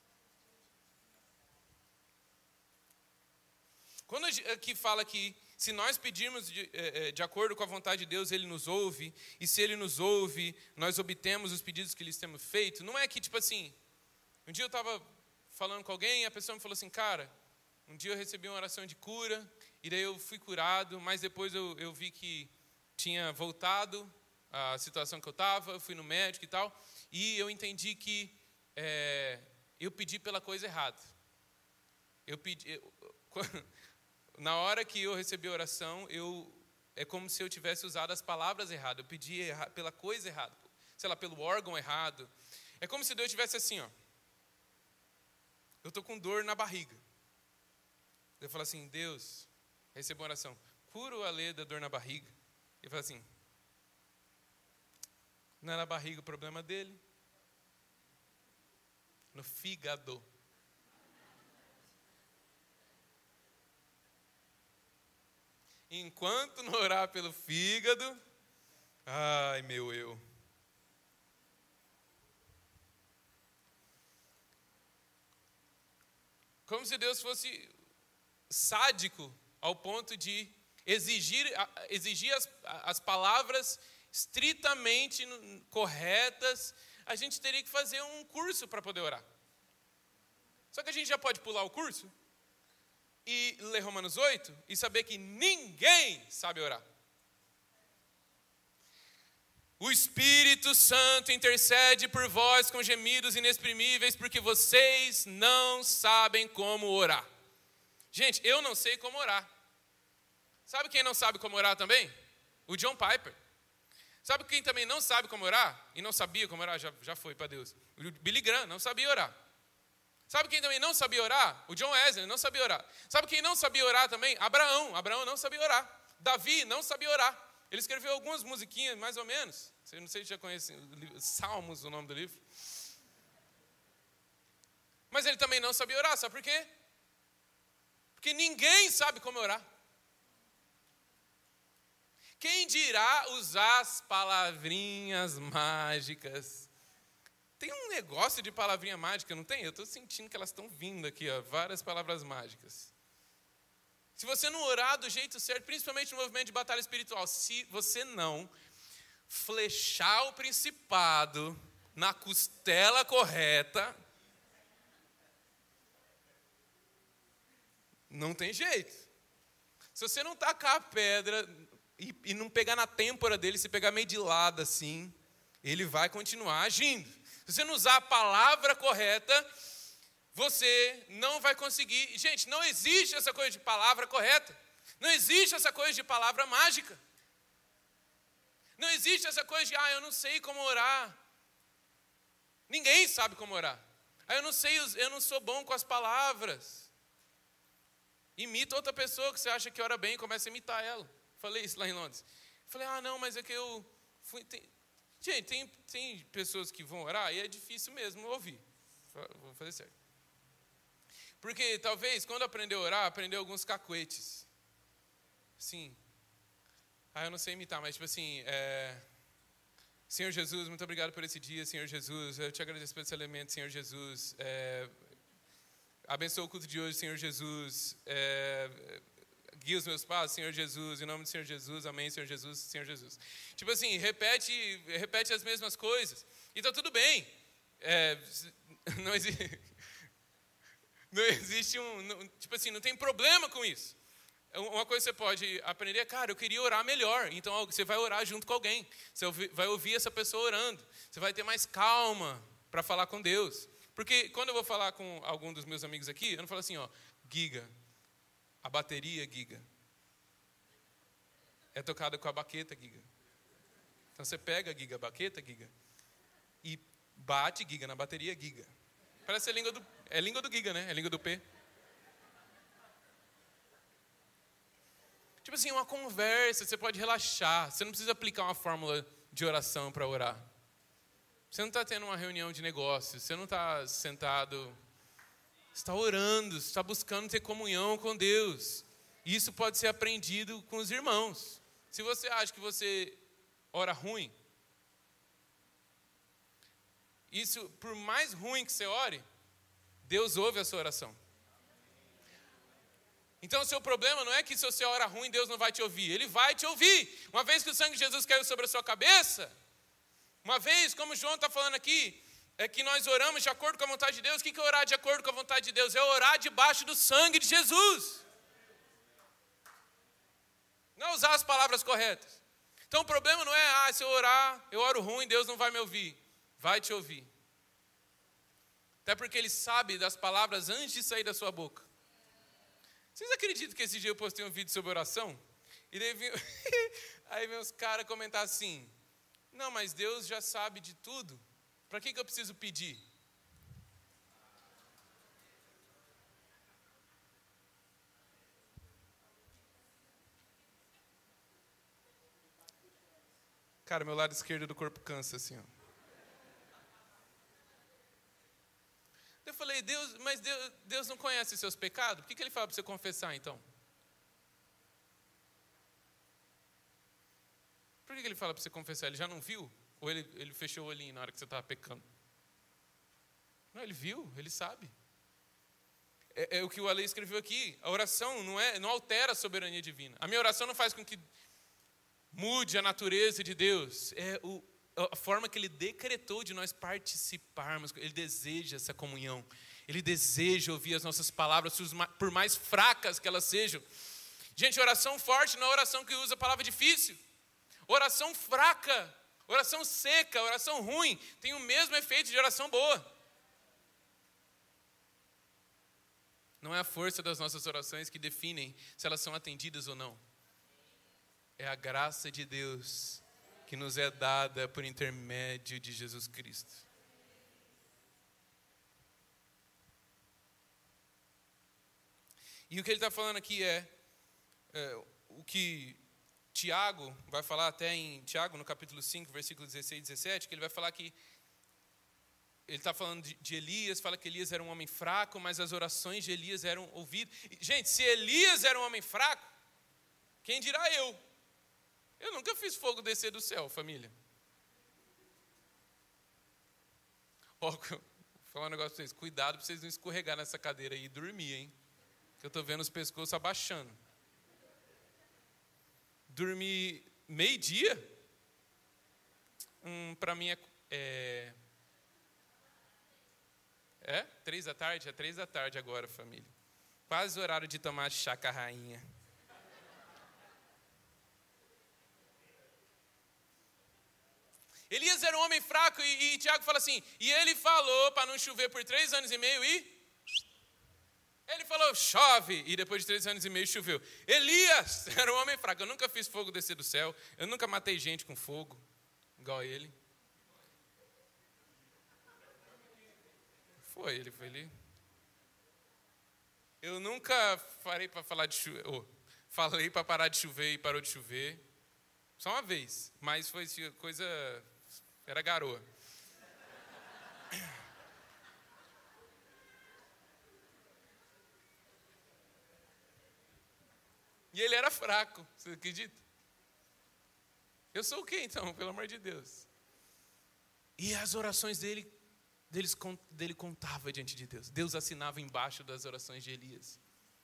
Quando aqui fala que se nós pedirmos de, de acordo com a vontade de Deus, Ele nos ouve, e se Ele nos ouve, nós obtemos os pedidos que lhes temos feito, não é que tipo assim, um dia eu estava falando com alguém e a pessoa me falou assim, cara, um dia eu recebi uma oração de cura, e daí eu fui curado, mas depois eu, eu vi que tinha voltado a situação que eu estava, eu fui no médico e tal, e eu entendi que é, eu pedi pela coisa errada. Eu pedi, eu, na hora que eu recebi a oração, eu, é como se eu tivesse usado as palavras erradas, eu pedi erra, pela coisa errada. sei lá, pelo órgão errado. É como se Deus estivesse assim, ó. Eu estou com dor na barriga. Eu falo assim, Deus, recebo uma oração, cura o Alê da dor na barriga. Ele fala assim, não é na barriga o problema dele, no fígado. Enquanto não orar pelo fígado, ai meu eu. Como se Deus fosse sádico ao ponto de exigir, exigir as, as palavras estritamente corretas. A gente teria que fazer um curso para poder orar. Só que a gente já pode pular o curso e ler Romanos oito e saber que ninguém sabe orar. O Espírito Santo intercede por vós com gemidos inexprimíveis, porque vocês não sabem como orar. Gente, eu não sei como orar. Sabe quem não sabe como orar também? O John Piper. Sabe quem também não sabe como orar? E não sabia como orar, já, já foi para Deus. O Billy Graham não sabia orar. Sabe quem também não sabia orar? O John Wesley não sabia orar. Sabe quem não sabia orar também? Abraão. Abraão não sabia orar. Davi não sabia orar. Ele escreveu algumas musiquinhas, mais ou menos. Você não sei se já conhece, Salmos, o nome do livro. Mas ele também não sabia orar, sabe por quê? Porque ninguém sabe como orar. Quem dirá usar as palavrinhas mágicas? Tem um negócio de palavrinha mágica, não tem? Eu estou sentindo que elas estão vindo aqui, ó, várias palavras mágicas. Se você não orar do jeito certo, principalmente no movimento de batalha espiritual, se você não flechar o principado na costela correta, não tem jeito. Se você não tacar a pedra e, e não pegar na têmpora dele, se pegar meio de lado assim, ele vai continuar agindo. Se você não usar a palavra correta, você não vai conseguir. Gente, não existe essa coisa de palavra correta. Não existe essa coisa de palavra mágica. Não existe essa coisa de, ah, eu não sei como orar. Ninguém sabe como orar. Ah, eu não sei, eu não sou bom com as palavras. Imita outra pessoa que você acha que ora bem e começa a imitar ela. Falei isso lá em Londres. Falei, ah, não, mas é que eu fui... Tem... Gente, tem, tem pessoas que vão orar e é difícil mesmo ouvir. Vou fazer certo. Porque talvez, quando aprendeu a orar, aprendeu alguns cacuetes. Assim, ah, eu não sei imitar, mas tipo assim, é, Senhor Jesus, muito obrigado por esse dia, Senhor Jesus, eu te agradeço por esse elemento, Senhor Jesus, é, abençoa o culto de hoje, Senhor Jesus, é, guia os meus passos, Senhor Jesus, em nome do Senhor Jesus, amém, Senhor Jesus, Senhor Jesus. Tipo assim, repete, repete as mesmas coisas, e tá tudo bem, é, não existe... Não existe um, não, tipo assim, não tem problema com isso. Uma coisa que você pode aprender é, cara, eu queria orar melhor. Então você vai orar junto com alguém. Você vai ouvir essa pessoa orando. Você vai ter mais calma para falar com Deus. Porque quando eu vou falar com algum dos meus amigos aqui, eu não falo assim, ó, Giga, a bateria, Giga, é tocada com a baqueta, Giga. Então você pega, Giga, a baqueta, Giga, e bate, Giga, na bateria, Giga. Parece a língua do... É língua do Giga, né? É língua do P. Tipo assim, uma conversa, você pode relaxar. Você não precisa aplicar uma fórmula de oração para orar. Você não está tendo uma reunião de negócios. Você não está sentado. Você está orando, você está buscando ter comunhão com Deus. Isso pode ser aprendido com os irmãos. Se você acha que você ora ruim, isso, por mais ruim que você ore, Deus ouve a sua oração. Então o seu problema não é que se você ora ruim, Deus não vai te ouvir. Ele vai te ouvir. Uma vez que o sangue de Jesus caiu sobre a sua cabeça, uma vez, como João está falando aqui, é que nós oramos de acordo com a vontade de Deus. O que é orar de acordo com a vontade de Deus? É orar debaixo do sangue de Jesus. Não usar as palavras corretas. Então o problema não é, ah, se eu orar, eu oro ruim, Deus não vai me ouvir. Vai te ouvir. Até porque Ele sabe das palavras antes de sair da sua boca. Vocês acreditam que esse dia eu postei um vídeo sobre oração? E daí vem, aí vem os caras comentar assim, Não, mas Deus já sabe de tudo. Para que que eu preciso pedir? Cara, meu lado esquerdo do corpo cansa assim, ó. Eu falei, Deus, mas Deus, Deus não conhece os seus pecados? Por que que ele fala para você confessar, então? Por que que ele fala para você confessar? Ele já não viu? Ou ele, ele fechou o olhinho na hora que você estava pecando? Não, ele viu, ele sabe. É, é o que o Ale escreveu aqui. A oração não, é, não altera a soberania divina. A minha oração não faz com que mude a natureza de Deus. É o, a forma que Ele decretou de nós participarmos. Ele deseja essa comunhão. Ele deseja ouvir as nossas palavras, por mais fracas que elas sejam. Gente, oração forte não é oração que usa palavra difícil. Oração fraca, oração seca, oração ruim, tem o mesmo efeito de oração boa. Não é a força das nossas orações que definem se elas são atendidas ou não. É a graça de Deus que nos é dada por intermédio de Jesus Cristo. E o que ele está falando aqui é, é o que Tiago vai falar até em Tiago, no capítulo cinco, versículo dezesseis e dezessete, que ele vai falar que ele está falando de, de Elias, fala que Elias era um homem fraco, mas as orações de Elias eram ouvidas. Gente, se Elias era um homem fraco, quem dirá eu? Eu nunca fiz fogo descer do céu, família. Ó, vou falar um negócio para vocês, cuidado para vocês não escorregar nessa cadeira aí e dormir, hein? Que eu estou vendo os pescoços abaixando. Dormir meio-dia? Hum, para mim é, é... É? Três da tarde? É três da tarde agora, família. Quase o horário de tomar chá com a rainha. Elias era um homem fraco e, e Tiago fala assim, e ele falou para não chover por três anos e meio e... Ele falou, chove, e depois de três anos e meio choveu. Elias era um homem fraco. Eu nunca fiz fogo descer do céu. Eu nunca matei gente com fogo, igual ele. Foi, ele foi ali. Eu nunca falei para falar de chover. Oh, falei para parar de chover e parou de chover. Só uma vez, mas foi coisa... Era garoa. E ele era fraco, você acredita? Eu sou o quê então, pelo amor de Deus? E as orações dele, deles, dele contava diante de Deus. Deus assinava embaixo das orações de Elias.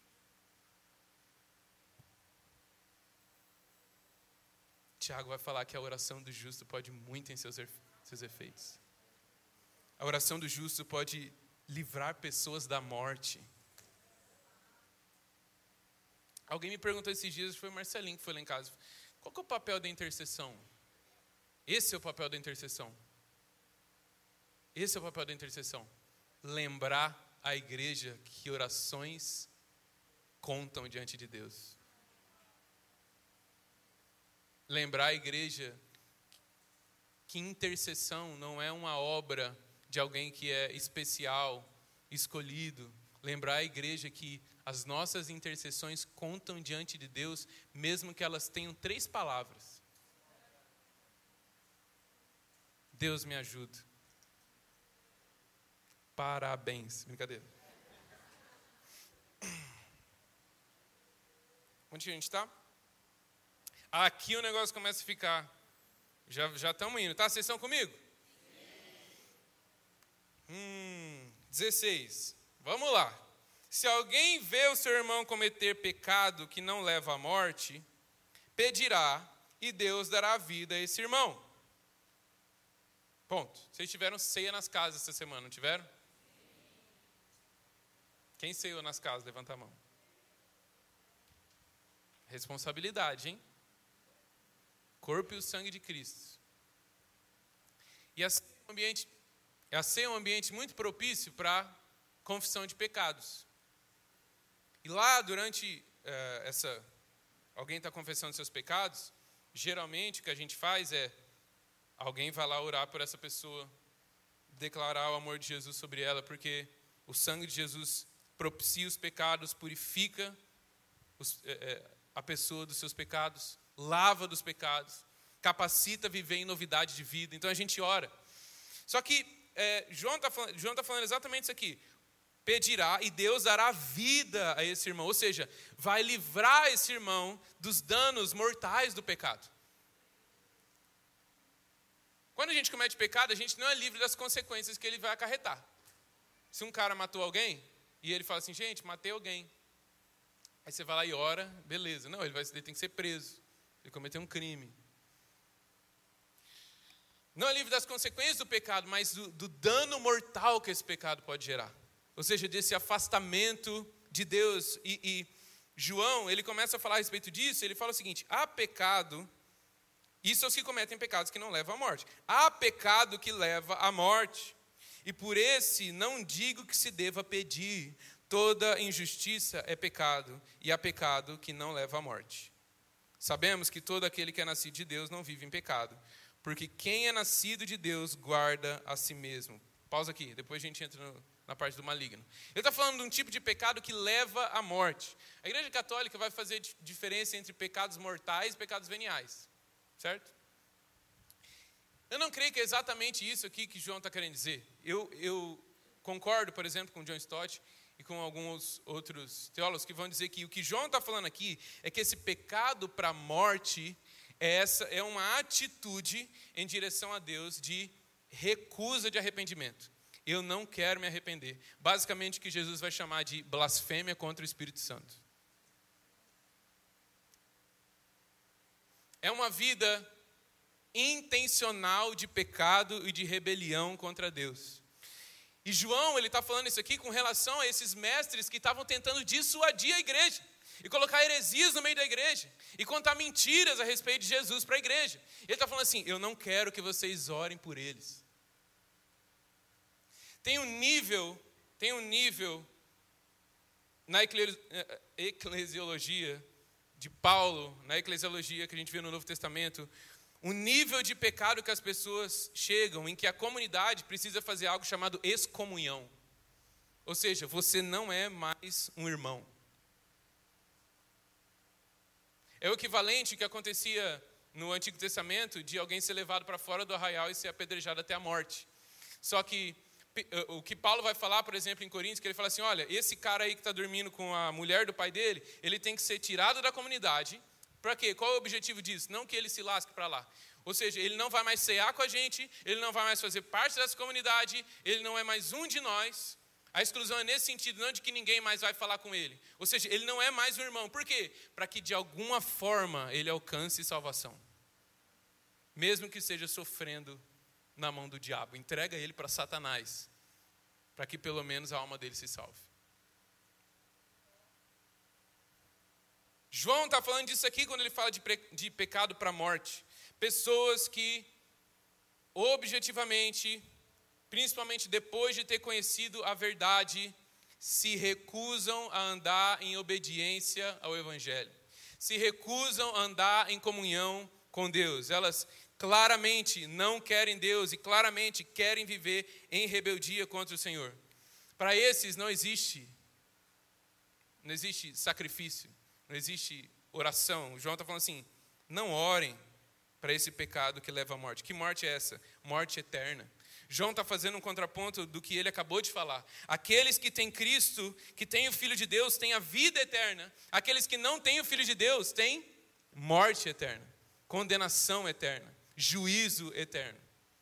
Tiago vai falar que a oração do justo pode muito em seus, seus efeitos. A oração do justo pode livrar pessoas da morte. Alguém me perguntou esses dias, foi o Marcelinho que foi lá em casa. Qual que é o papel da intercessão? Esse é o papel da intercessão. Esse é o papel da intercessão. Lembrar a igreja que orações contam diante de Deus. Lembrar a igreja que intercessão não é uma obra de alguém que é especial, escolhido. Lembrar a igreja que as nossas intercessões contam diante de Deus, mesmo que elas tenham três palavras. Deus me ajuda. Parabéns. Brincadeira. Onde a gente está? Aqui o negócio começa a ficar. Já já estamos indo, tá? Vocês estão comigo? Hum, dezesseis. Vamos lá. Se alguém vê o seu irmão cometer pecado que não leva à morte, pedirá e Deus dará vida a esse irmão. Ponto. Vocês tiveram ceia nas casas essa semana, não tiveram? Quem ceiou nas casas? Levanta a mão. Responsabilidade, hein? Corpo e o sangue de Cristo. E a ceia é um ambiente, a ceia é um ambiente muito propício para confissão de pecados. E lá, durante uh, essa... Alguém está confessando seus pecados, geralmente o que a gente faz é alguém vai lá orar por essa pessoa, declarar o amor de Jesus sobre ela, porque o sangue de Jesus propicia os pecados, purifica os, é, a pessoa dos seus pecados, lava dos pecados, capacita a viver em novidade de vida. Então a gente ora. Só que é, João está falando, João tá falando exatamente isso aqui. Pedirá e Deus dará vida a esse irmão. Ou seja, vai livrar esse irmão dos danos mortais do pecado. Quando a gente comete pecado, a gente não é livre das consequências que ele vai acarretar. Se um cara matou alguém, e ele fala assim, gente, matei alguém. Aí você vai lá e ora, beleza. Não, ele, vai, ele tem que ser preso. Ele cometeu um crime. Não é livre das consequências do pecado, mas do, do dano mortal que esse pecado pode gerar. Ou seja, desse afastamento de Deus. E, e João, ele começa a falar a respeito disso, ele fala o seguinte, há pecado, isso é os que cometem pecados que não levam à morte. Há pecado que leva à morte, e por esse não digo que se deva pedir. Toda injustiça é pecado, e há pecado que não leva à morte. Sabemos que todo aquele que é nascido de Deus não vive em pecado, porque quem é nascido de Deus guarda a si mesmo. Pausa aqui, depois a gente entra no, na parte do maligno. Ele está falando de um tipo de pecado que leva à morte. A Igreja Católica vai fazer diferença entre pecados mortais e pecados veniais. Certo? Eu não creio que é exatamente isso aqui que João está querendo dizer. Eu, eu concordo, por exemplo, com John Stott e com alguns outros teólogos que vão dizer que o que João está falando aqui é que esse pecado para a morte é, essa, é uma atitude em direção a Deus de recusa de arrependimento. Eu não quero me arrepender. Basicamente o que Jesus vai chamar de blasfêmia contra o Espírito Santo. É uma vida intencional de pecado e de rebelião contra Deus. E João, ele está falando isso aqui com relação a esses mestres que estavam tentando dissuadir a igreja e colocar heresias no meio da igreja e contar mentiras a respeito de Jesus para a igreja. Ele está falando assim, eu não quero que vocês orem por eles. Tem um nível, tem um nível na eclesiologia de Paulo, na eclesiologia que a gente vê no Novo Testamento, um nível de pecado que as pessoas chegam, em que a comunidade precisa fazer algo chamado excomunhão. Ou seja, você não é mais um irmão. É o equivalente que acontecia no Antigo Testamento de alguém ser levado para fora do arraial e ser apedrejado até a morte. Só que o que Paulo vai falar, por exemplo, em Coríntios, que ele fala assim, olha, esse cara aí que está dormindo com a mulher do pai dele, ele tem que ser tirado da comunidade. Para quê? Qual é o objetivo disso? Não que ele se lasque para lá. Ou seja, ele não vai mais cear com a gente, ele não vai mais fazer parte dessa comunidade, ele não é mais um de nós. A exclusão é nesse sentido, não de que ninguém mais vai falar com ele. Ou seja, ele não é mais um irmão. Por quê? Para que de alguma forma ele alcance salvação. Mesmo que seja sofrendo na mão do diabo. Entrega ele para Satanás, para que pelo menos a alma dele se salve. João está falando disso aqui quando ele fala de, pre, de pecado para a morte. Pessoas que, objetivamente, principalmente depois de ter conhecido a verdade, se recusam a andar em obediência ao Evangelho. Se recusam a andar em comunhão com Deus. Elas claramente não querem Deus e claramente querem viver em rebeldia contra o Senhor. Para esses não existe, não existe sacrifício, não existe oração. O João está falando assim, não orem para esse pecado que leva à morte. Que morte é essa? Morte eterna. João está fazendo um contraponto do que ele acabou de falar. Aqueles que têm Cristo, que têm o Filho de Deus, têm a vida eterna. Aqueles que não têm o Filho de Deus, têm morte eterna, condenação eterna, juízo eterno.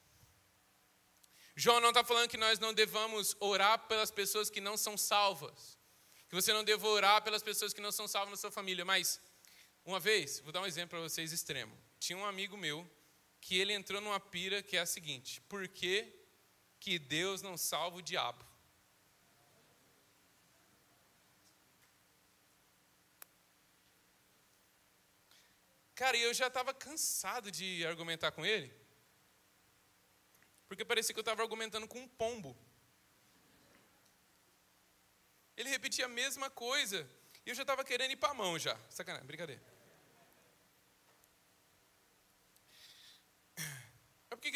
João não está falando que nós não devamos orar pelas pessoas que não são salvas. Que você não deva orar pelas pessoas que não são salvas na sua família. Mas, uma vez, vou dar um exemplo para vocês extremo. Tinha um amigo meu que ele entrou numa pira que é a seguinte. Por que que Deus não salva o diabo? Cara, eu já estava cansado de argumentar com ele. Porque parecia que eu estava argumentando com um pombo. Ele repetia a mesma coisa. E eu já estava querendo ir para a mão já. Sacanagem, brincadeira. Mas por que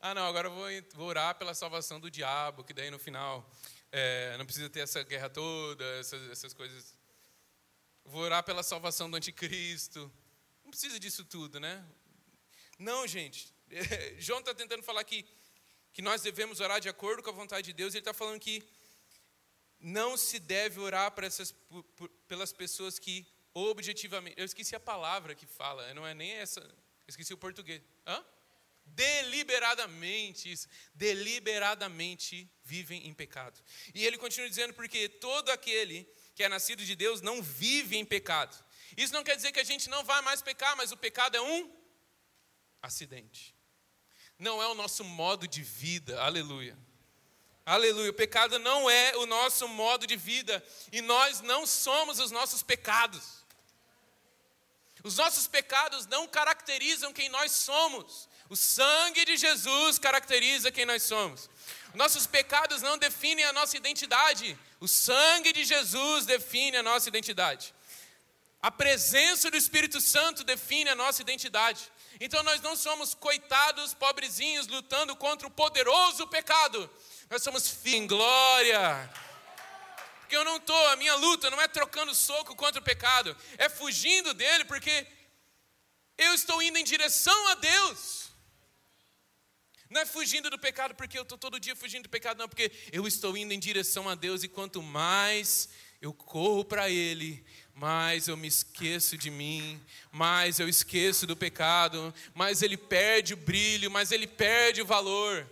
ah, não, agora eu vou, vou orar pela salvação do diabo, que daí no final é, não precisa ter essa guerra toda, essas, essas coisas. Vou orar pela salvação do anticristo. Não precisa disso tudo, né? Não, gente. João está tentando falar que, que nós devemos orar de acordo com a vontade de Deus. Ele está falando que não se deve orar para essas, por, por, pelas pessoas que objetivamente... Eu esqueci a palavra que fala, não é nem essa... Eu esqueci o português. Hã? Deliberadamente, isso. Deliberadamente vivem em pecado. E ele continua dizendo, porque todo aquele que é nascido de Deus não vive em pecado. Isso não quer dizer que a gente não vai mais pecar, mas o pecado é um acidente. Não é o nosso modo de vida. Aleluia. Aleluia. O pecado não é o nosso modo de vida. E nós não somos os nossos pecados. Os nossos pecados não caracterizam quem nós somos. O sangue de Jesus caracteriza quem nós somos. Nossos pecados não definem a nossa identidade. O sangue de Jesus define a nossa identidade. A presença do Espírito Santo define a nossa identidade. Então nós não somos coitados, pobrezinhos, lutando contra o poderoso pecado. Nós somos filhos em glória. Porque eu não estou, a minha luta não é trocando soco contra o pecado. É fugindo dele, porque eu estou indo em direção a Deus. Não é fugindo do pecado porque eu estou todo dia fugindo do pecado, não. Porque eu estou indo em direção a Deus e quanto mais eu corro para Ele, mais eu me esqueço de mim, mais eu esqueço do pecado, mais ele perde o brilho, mais ele perde o valor.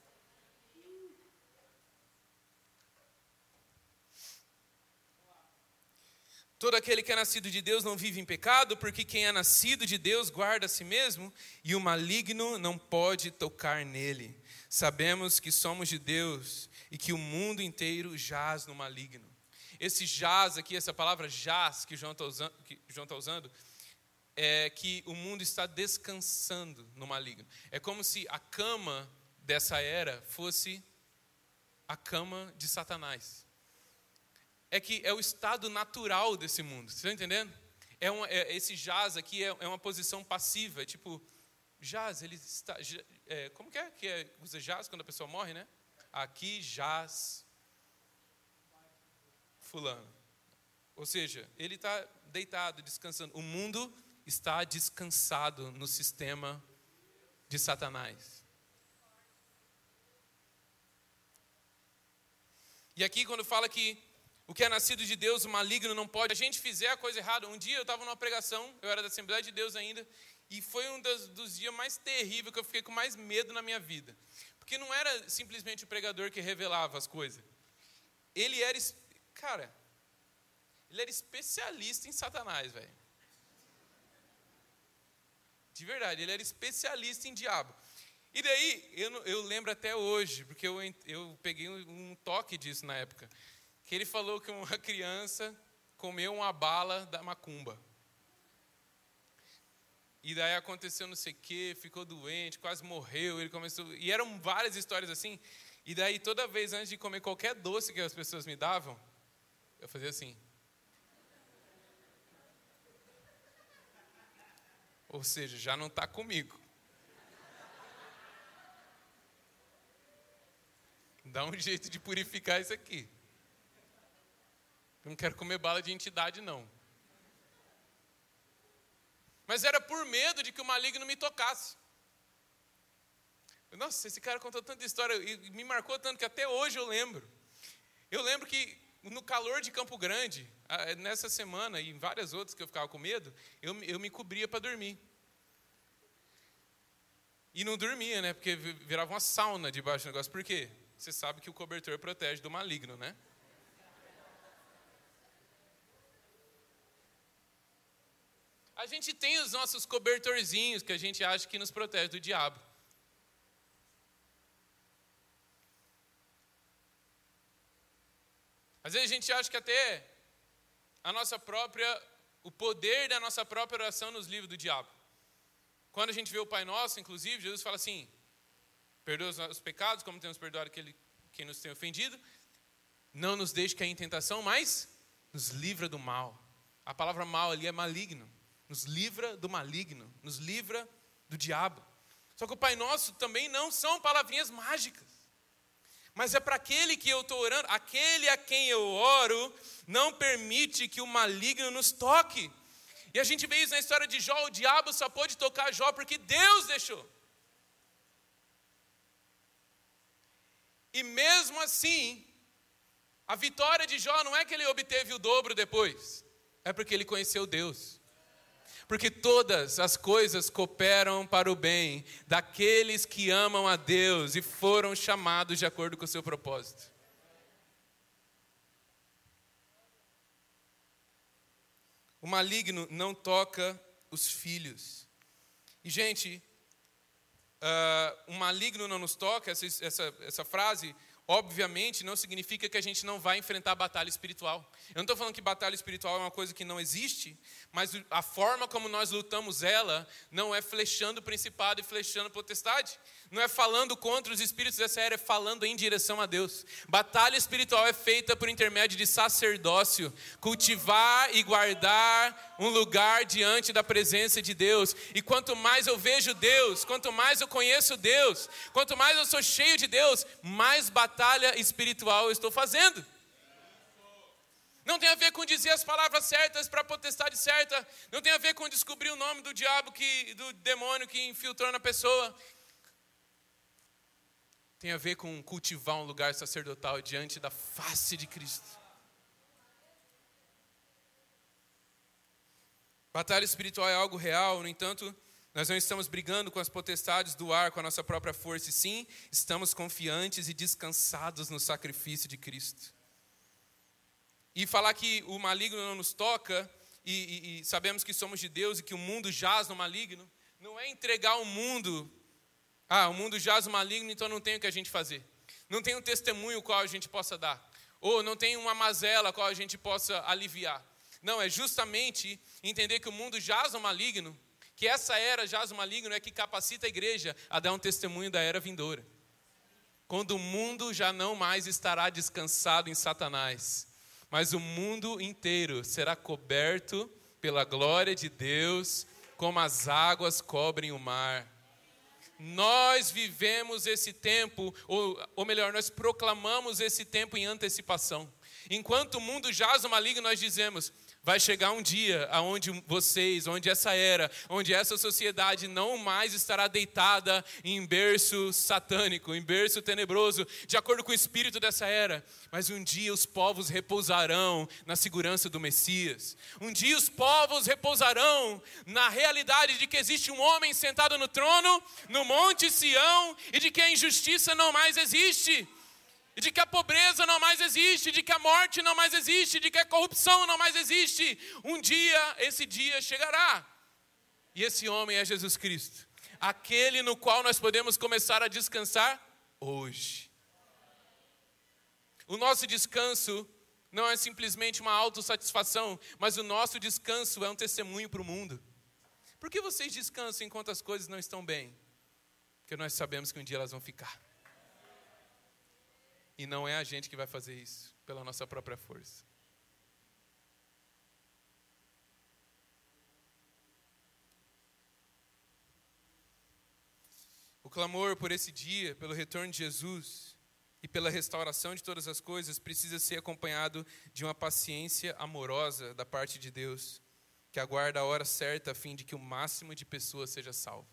Todo aquele que é nascido de Deus não vive em pecado, porque quem é nascido de Deus guarda a si mesmo, e o maligno não pode tocar nele. Sabemos que somos de Deus e que o mundo inteiro jaz no maligno. Esse jaz aqui, essa palavra jaz que João está usando, que João está usando, é que o mundo está descansando no maligno. É como se a cama dessa era fosse a cama de Satanás. É que é o estado natural desse mundo, vocês estão entendendo? É uma, é, esse jaz aqui é, é uma posição passiva, é tipo, jaz, ele está, é, como que é que é, usa jaz quando a pessoa morre, né? Aqui jaz fulano. Ou seja, ele está deitado, descansando. O mundo está descansado no sistema de Satanás. E aqui quando fala que o que é nascido de Deus, o maligno não pode. Se a gente fizer a coisa errada. Um dia eu estava numa pregação, eu era da Assembleia de Deus ainda, e foi um dos, dos dias mais terríveis que eu fiquei com mais medo na minha vida. Porque não era simplesmente o pregador que revelava as coisas. Ele era, cara, ele era especialista em Satanás, velho. De verdade, ele era especialista em diabo. E daí, eu, eu lembro até hoje, porque eu, eu peguei um, um toque disso na época. Que ele falou que uma criança comeu uma bala da macumba. E daí aconteceu não sei o quê, ficou doente, quase morreu, ele começou... E eram várias histórias assim. E daí toda vez antes de comer qualquer doce que as pessoas me davam, eu fazia assim. Ou seja, já não está comigo. Dá um jeito de purificar isso aqui. Eu não quero comer bala de entidade, não. Mas era por medo de que o maligno me tocasse. Nossa, esse cara contou tanta história e me marcou tanto que até hoje eu lembro. Eu lembro que no calor de Campo Grande, nessa semana e em várias outras que eu ficava com medo, eu, eu me cobria para dormir. E não dormia, né? Porque virava uma sauna debaixo do negócio. Por quê? Você sabe que o cobertor protege do maligno, né? A gente tem os nossos cobertorzinhos que a gente acha que nos protege do diabo. Às vezes a gente acha que até a nossa própria, o poder da nossa própria oração nos livra do diabo. Quando a gente vê o Pai Nosso, inclusive, Jesus fala assim, perdoa os nossos pecados, como temos perdoado aquele, quem nos tem ofendido. Não nos deixe cair em tentação, mas nos livra do mal. A palavra mal ali é maligno. Nos livra do maligno, nos livra do diabo. Só que o Pai Nosso também não são palavrinhas mágicas. Mas é para aquele que eu estou orando, aquele a quem eu oro, não permite que o maligno nos toque. E a gente vê isso na história de Jó, o diabo só pôde tocar Jó porque Deus deixou. E mesmo assim, a vitória de Jó não é que ele obteve o dobro depois, é porque ele conheceu Deus. Porque todas as coisas cooperam para o bem daqueles que amam a Deus e foram chamados de acordo com o seu propósito. O maligno não toca os filhos. E, gente, uh, o maligno não nos toca, essa, essa, essa frase, obviamente, não significa que a gente não vai enfrentar batalha espiritual. Eu não estou falando que batalha espiritual é uma coisa que não existe, mas a forma como nós lutamos ela não é flechando o principado e flechando a potestade. Não é falando contra os espíritos dessa era, é falando em direção a Deus. Batalha espiritual é feita por intermédio de sacerdócio. Cultivar e guardar um lugar diante da presença de Deus. E quanto mais eu vejo Deus, quanto mais eu conheço Deus, quanto mais eu sou cheio de Deus, mais batalha espiritual eu estou fazendo. Não tem a ver com dizer as palavras certas para a potestade certa. Não tem a ver com descobrir o nome do diabo, que, do demônio que infiltrou na pessoa. Tem a ver com cultivar um lugar sacerdotal diante da face de Cristo. Batalha espiritual é algo real, no entanto, nós não estamos brigando com as potestades do ar, com a nossa própria força, e sim, estamos confiantes e descansados no sacrifício de Cristo. E falar que o maligno não nos toca, e, e, e sabemos que somos de Deus e que o mundo jaz no maligno, não é entregar o mundo, ah, o mundo jaz no maligno, então não tem o que a gente fazer. Não tem um testemunho qual a gente possa dar. Ou não tem uma mazela qual a gente possa aliviar. Não, é justamente entender que o mundo jaz no maligno, que essa era jaz no maligno é que capacita a igreja a dar um testemunho da era vindoura. Quando o mundo já não mais estará descansado em Satanás, mas o mundo inteiro será coberto pela glória de Deus, como as águas cobrem o mar. Nós vivemos esse tempo, ou, ou melhor, nós proclamamos esse tempo em antecipação. Enquanto o mundo jaz no maligno, nós dizemos, vai chegar um dia onde vocês, onde essa era, onde essa sociedade não mais estará deitada em berço satânico, em berço tenebroso, de acordo com o espírito dessa era. Mas um dia os povos repousarão na segurança do Messias. Um dia os povos repousarão na realidade de que existe um homem sentado no trono, no monte Sião, e de que a injustiça não mais existe. E de que a pobreza não mais existe, de que a morte não mais existe, de que a corrupção não mais existe. Um dia, esse dia chegará. E esse homem é Jesus Cristo. Aquele no qual nós podemos começar a descansar hoje. O nosso descanso não é simplesmente uma autossatisfação, mas o nosso descanso é um testemunho para o mundo. Por que vocês descansam enquanto as coisas não estão bem? Porque nós sabemos que um dia elas vão ficar. E não é a gente que vai fazer isso, pela nossa própria força. O clamor por esse dia, pelo retorno de Jesus e pela restauração de todas as coisas, precisa ser acompanhado de uma paciência amorosa da parte de Deus, que aguarda a hora certa a fim de que o máximo de pessoas seja salvo.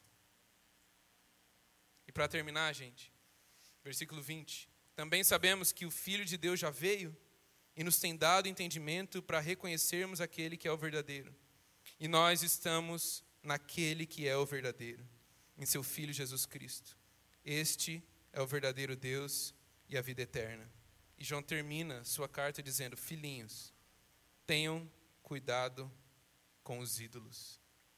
E para terminar, gente, versículo vinte. Também sabemos que o Filho de Deus já veio e nos tem dado entendimento para reconhecermos aquele que é o verdadeiro. E nós estamos naquele que é o verdadeiro, em seu Filho Jesus Cristo. Este é o verdadeiro Deus e a vida eterna. E João termina sua carta dizendo, filhinhos, tenham cuidado com os ídolos.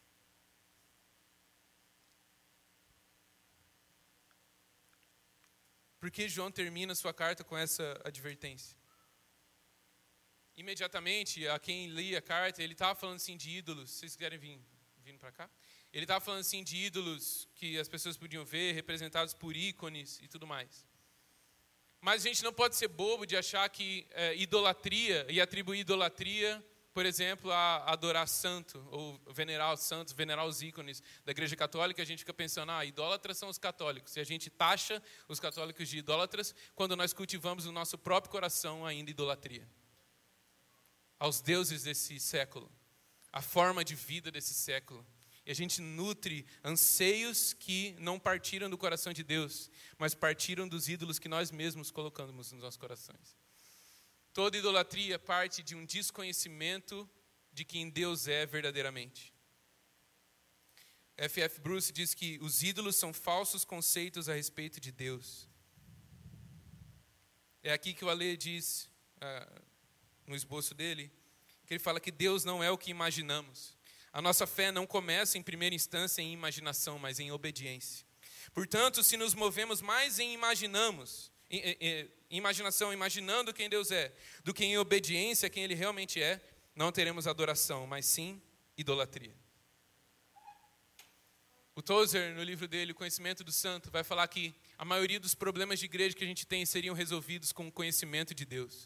Por que João termina sua carta com essa advertência? Imediatamente, a quem lia a carta, ele estava falando assim de ídolos. Vocês querem vir vindo para cá? Ele estava falando assim de ídolos que as pessoas podiam ver, representados por ícones e tudo mais. Mas a gente não pode ser bobo de achar que é, idolatria e atribuir idolatria por exemplo, a adorar santo, ou venerar os santos, venerar os ícones da Igreja Católica, a gente fica pensando, ah, idólatras são os católicos. E a gente taxa os católicos de idólatras quando nós cultivamos no nosso próprio coração ainda idolatria aos deuses desse século, a forma de vida desse século. E a gente nutre anseios que não partiram do coração de Deus, mas partiram dos ídolos que nós mesmos colocamos nos nossos corações. Toda idolatria parte de um desconhecimento de quem Deus é verdadeiramente. F F Bruce diz que os ídolos são falsos conceitos a respeito de Deus. É aqui que o Ale diz, ah, no esboço dele, que ele fala que Deus não é o que imaginamos. A nossa fé não começa em primeira instância em imaginação, mas em obediência. Portanto, se nos movemos mais em imaginamos, em, em, em imaginação, imaginando quem Deus é, do que em obediência a quem Ele realmente é, não teremos adoração, mas sim idolatria. O Tozer, no livro dele, O Conhecimento do Santo, vai falar que a maioria dos problemas de igreja que a gente tem seriam resolvidos com o conhecimento de Deus.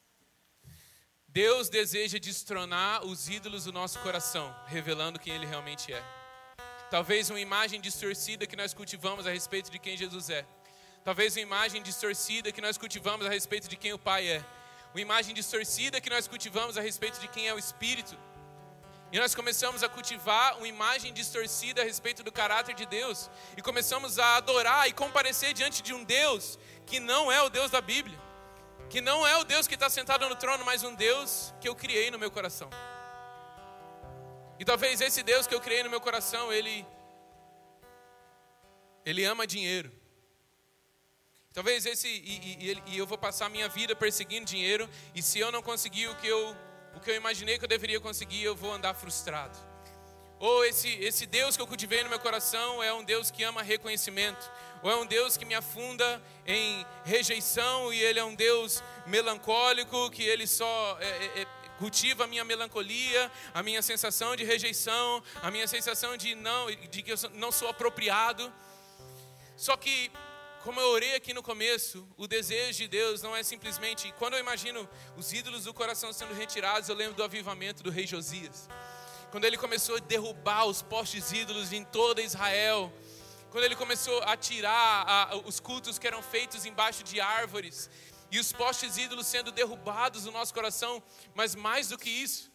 Deus deseja destronar os ídolos do nosso coração, revelando quem Ele realmente é. Talvez uma imagem distorcida que nós cultivamos a respeito de quem Jesus é. Talvez uma imagem distorcida que nós cultivamos a respeito de quem o Pai é. Uma imagem distorcida que nós cultivamos a respeito de quem é o Espírito. E nós começamos a cultivar uma imagem distorcida a respeito do caráter de Deus. E começamos a adorar e comparecer diante de um Deus que não é o Deus da Bíblia. Que não é o Deus que está sentado no trono, mas um Deus que eu criei no meu coração. E talvez esse Deus que eu criei no meu coração, Ele, ele ama dinheiro. Talvez esse, e, e, e eu vou passar a minha vida perseguindo dinheiro, e se eu não conseguir o que eu, o que eu imaginei que eu deveria conseguir, eu vou andar frustrado. Ou esse, esse Deus que eu cultivei no meu coração é um Deus que ama reconhecimento. Ou é um Deus que me afunda em rejeição, e Ele é um Deus melancólico, que Ele só é, é, é, cultiva a minha melancolia, a minha sensação de rejeição, a minha sensação de, não, de que eu não sou apropriado. Só que, como eu orei aqui no começo, o desejo de Deus não é simplesmente... Quando eu imagino os ídolos do coração sendo retirados, eu lembro do avivamento do rei Josias. Quando ele começou a derrubar os postes ídolos em toda Israel. Quando ele começou a tirar a, os cultos que eram feitos embaixo de árvores. E os postes ídolos sendo derrubados no nosso coração. Mas mais do que isso,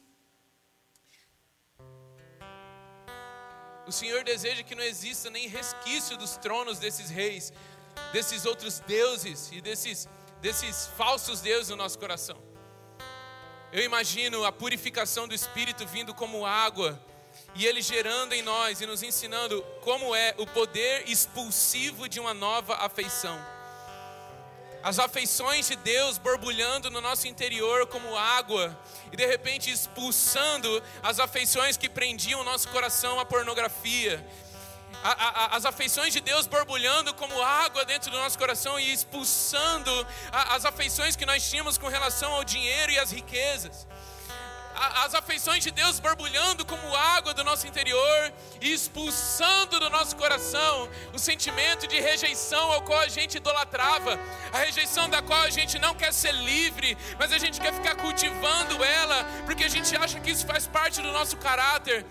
o Senhor deseja que não exista nem resquício dos tronos desses reis, desses outros deuses e desses, desses falsos deuses no nosso coração. Eu imagino a purificação do Espírito vindo como água, e Ele gerando em nós e nos ensinando como é o poder expulsivo de uma nova afeição. As afeições de Deus borbulhando no nosso interior como água, e de repente expulsando as afeições que prendiam o nosso coração à pornografia. A, a, as afeições de Deus borbulhando como água dentro do nosso coração e expulsando a, as afeições que nós tínhamos com relação ao dinheiro e às riquezas. A, as afeições de Deus borbulhando como água do nosso interior e expulsando do nosso coração o sentimento de rejeição ao qual a gente idolatrava, a rejeição da qual a gente não quer ser livre, mas a gente quer ficar cultivando ela porque a gente acha que isso faz parte do nosso caráter.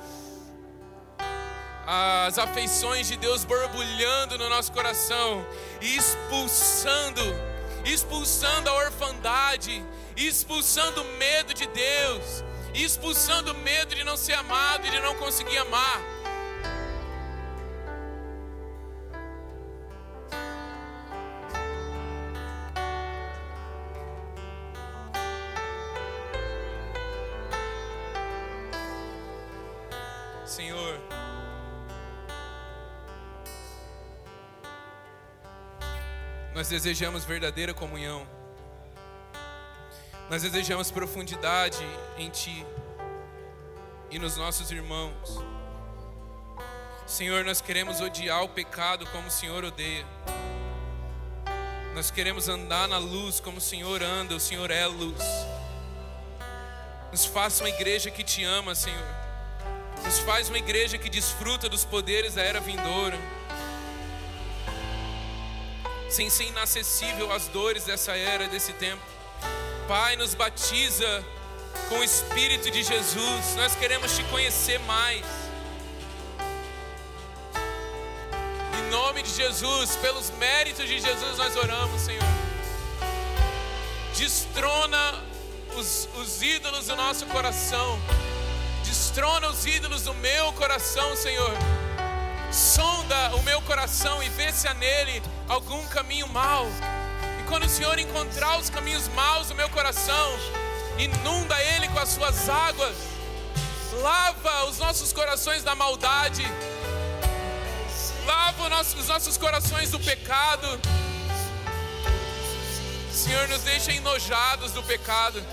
As afeições de Deus borbulhando no nosso coração e expulsando, expulsando a orfandade, expulsando o medo de Deus, expulsando o medo de não ser amado e de não conseguir amar. Senhor, nós desejamos verdadeira comunhão. Nós desejamos profundidade em Ti e nos nossos irmãos. Senhor, nós queremos odiar o pecado como o Senhor odeia. Nós queremos andar na luz como o Senhor anda. O Senhor é a luz. Nos faça uma igreja que Te ama, Senhor. Nos faz uma igreja que desfruta dos poderes da era vindoura, sem ser inacessível às dores dessa era, desse tempo. Pai, nos batiza com o Espírito de Jesus. Nós queremos te conhecer mais. Em nome de Jesus, pelos méritos de Jesus, nós oramos, Senhor. Destrona os, os ídolos do nosso coração. Destrona os ídolos do meu coração, Senhor. Sonda o meu coração e vê se há nele algum caminho mau. E quando o Senhor encontrar os caminhos maus do meu coração, inunda ele com as suas águas. Lava os nossos corações da maldade. Lava os nossos, os nossos corações do pecado. Senhor, nos deixa enojados do pecado.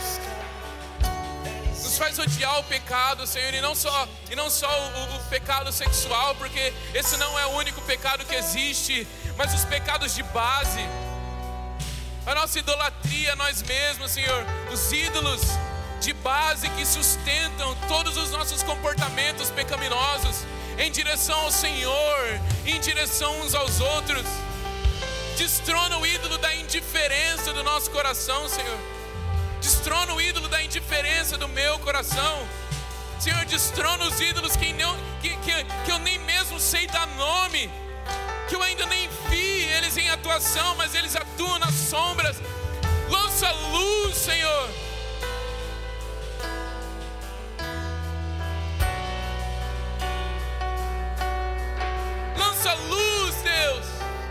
Nos faz odiar o pecado, Senhor, e não só, e não só o, o pecado sexual, porque esse não é o único pecado que existe, mas os pecados de base. A nossa idolatria a nós mesmos, Senhor. Os ídolos de base que sustentam todos os nossos comportamentos pecaminosos em direção ao Senhor, em direção uns aos outros. Destrona o ídolo da indiferença do nosso coração, Senhor. Destrona o ídolo da indiferença do meu coração. Senhor, destrona os ídolos que, não, que, que, que eu nem mesmo sei dar nome, que eu ainda nem vi eles em atuação, mas eles atuam nas sombras. Lança luz, Senhor. Lança luz, Deus.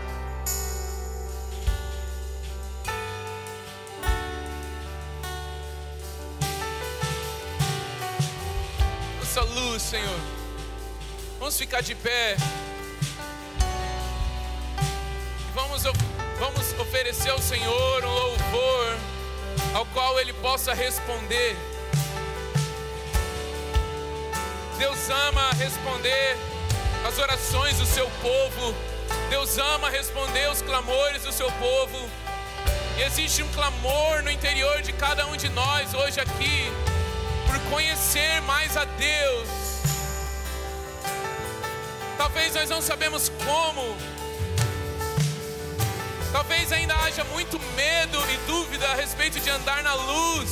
Lança luz, Senhor. Vamos ficar de pé. Vamos, vamos oferecer ao Senhor um louvor ao qual Ele possa responder. Deus ama responder as orações do seu povo. Deus ama responder os clamores do seu povo. E existe um clamor no interior de cada um de nós hoje aqui, por conhecer mais a Deus. Talvez nós não sabemos como. Talvez ainda haja muito medo e dúvida a respeito de andar na luz.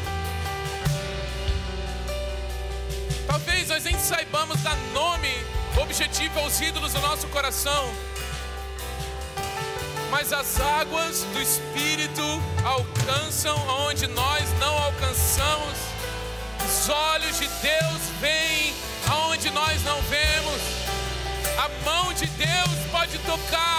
Talvez nós nem saibamos dar nome objetivo aos ídolos do nosso coração. Mas as águas do Espírito alcançam onde nós não alcançamos. Os olhos de Deus veem aonde nós não vemos. A mão de Deus pode tocar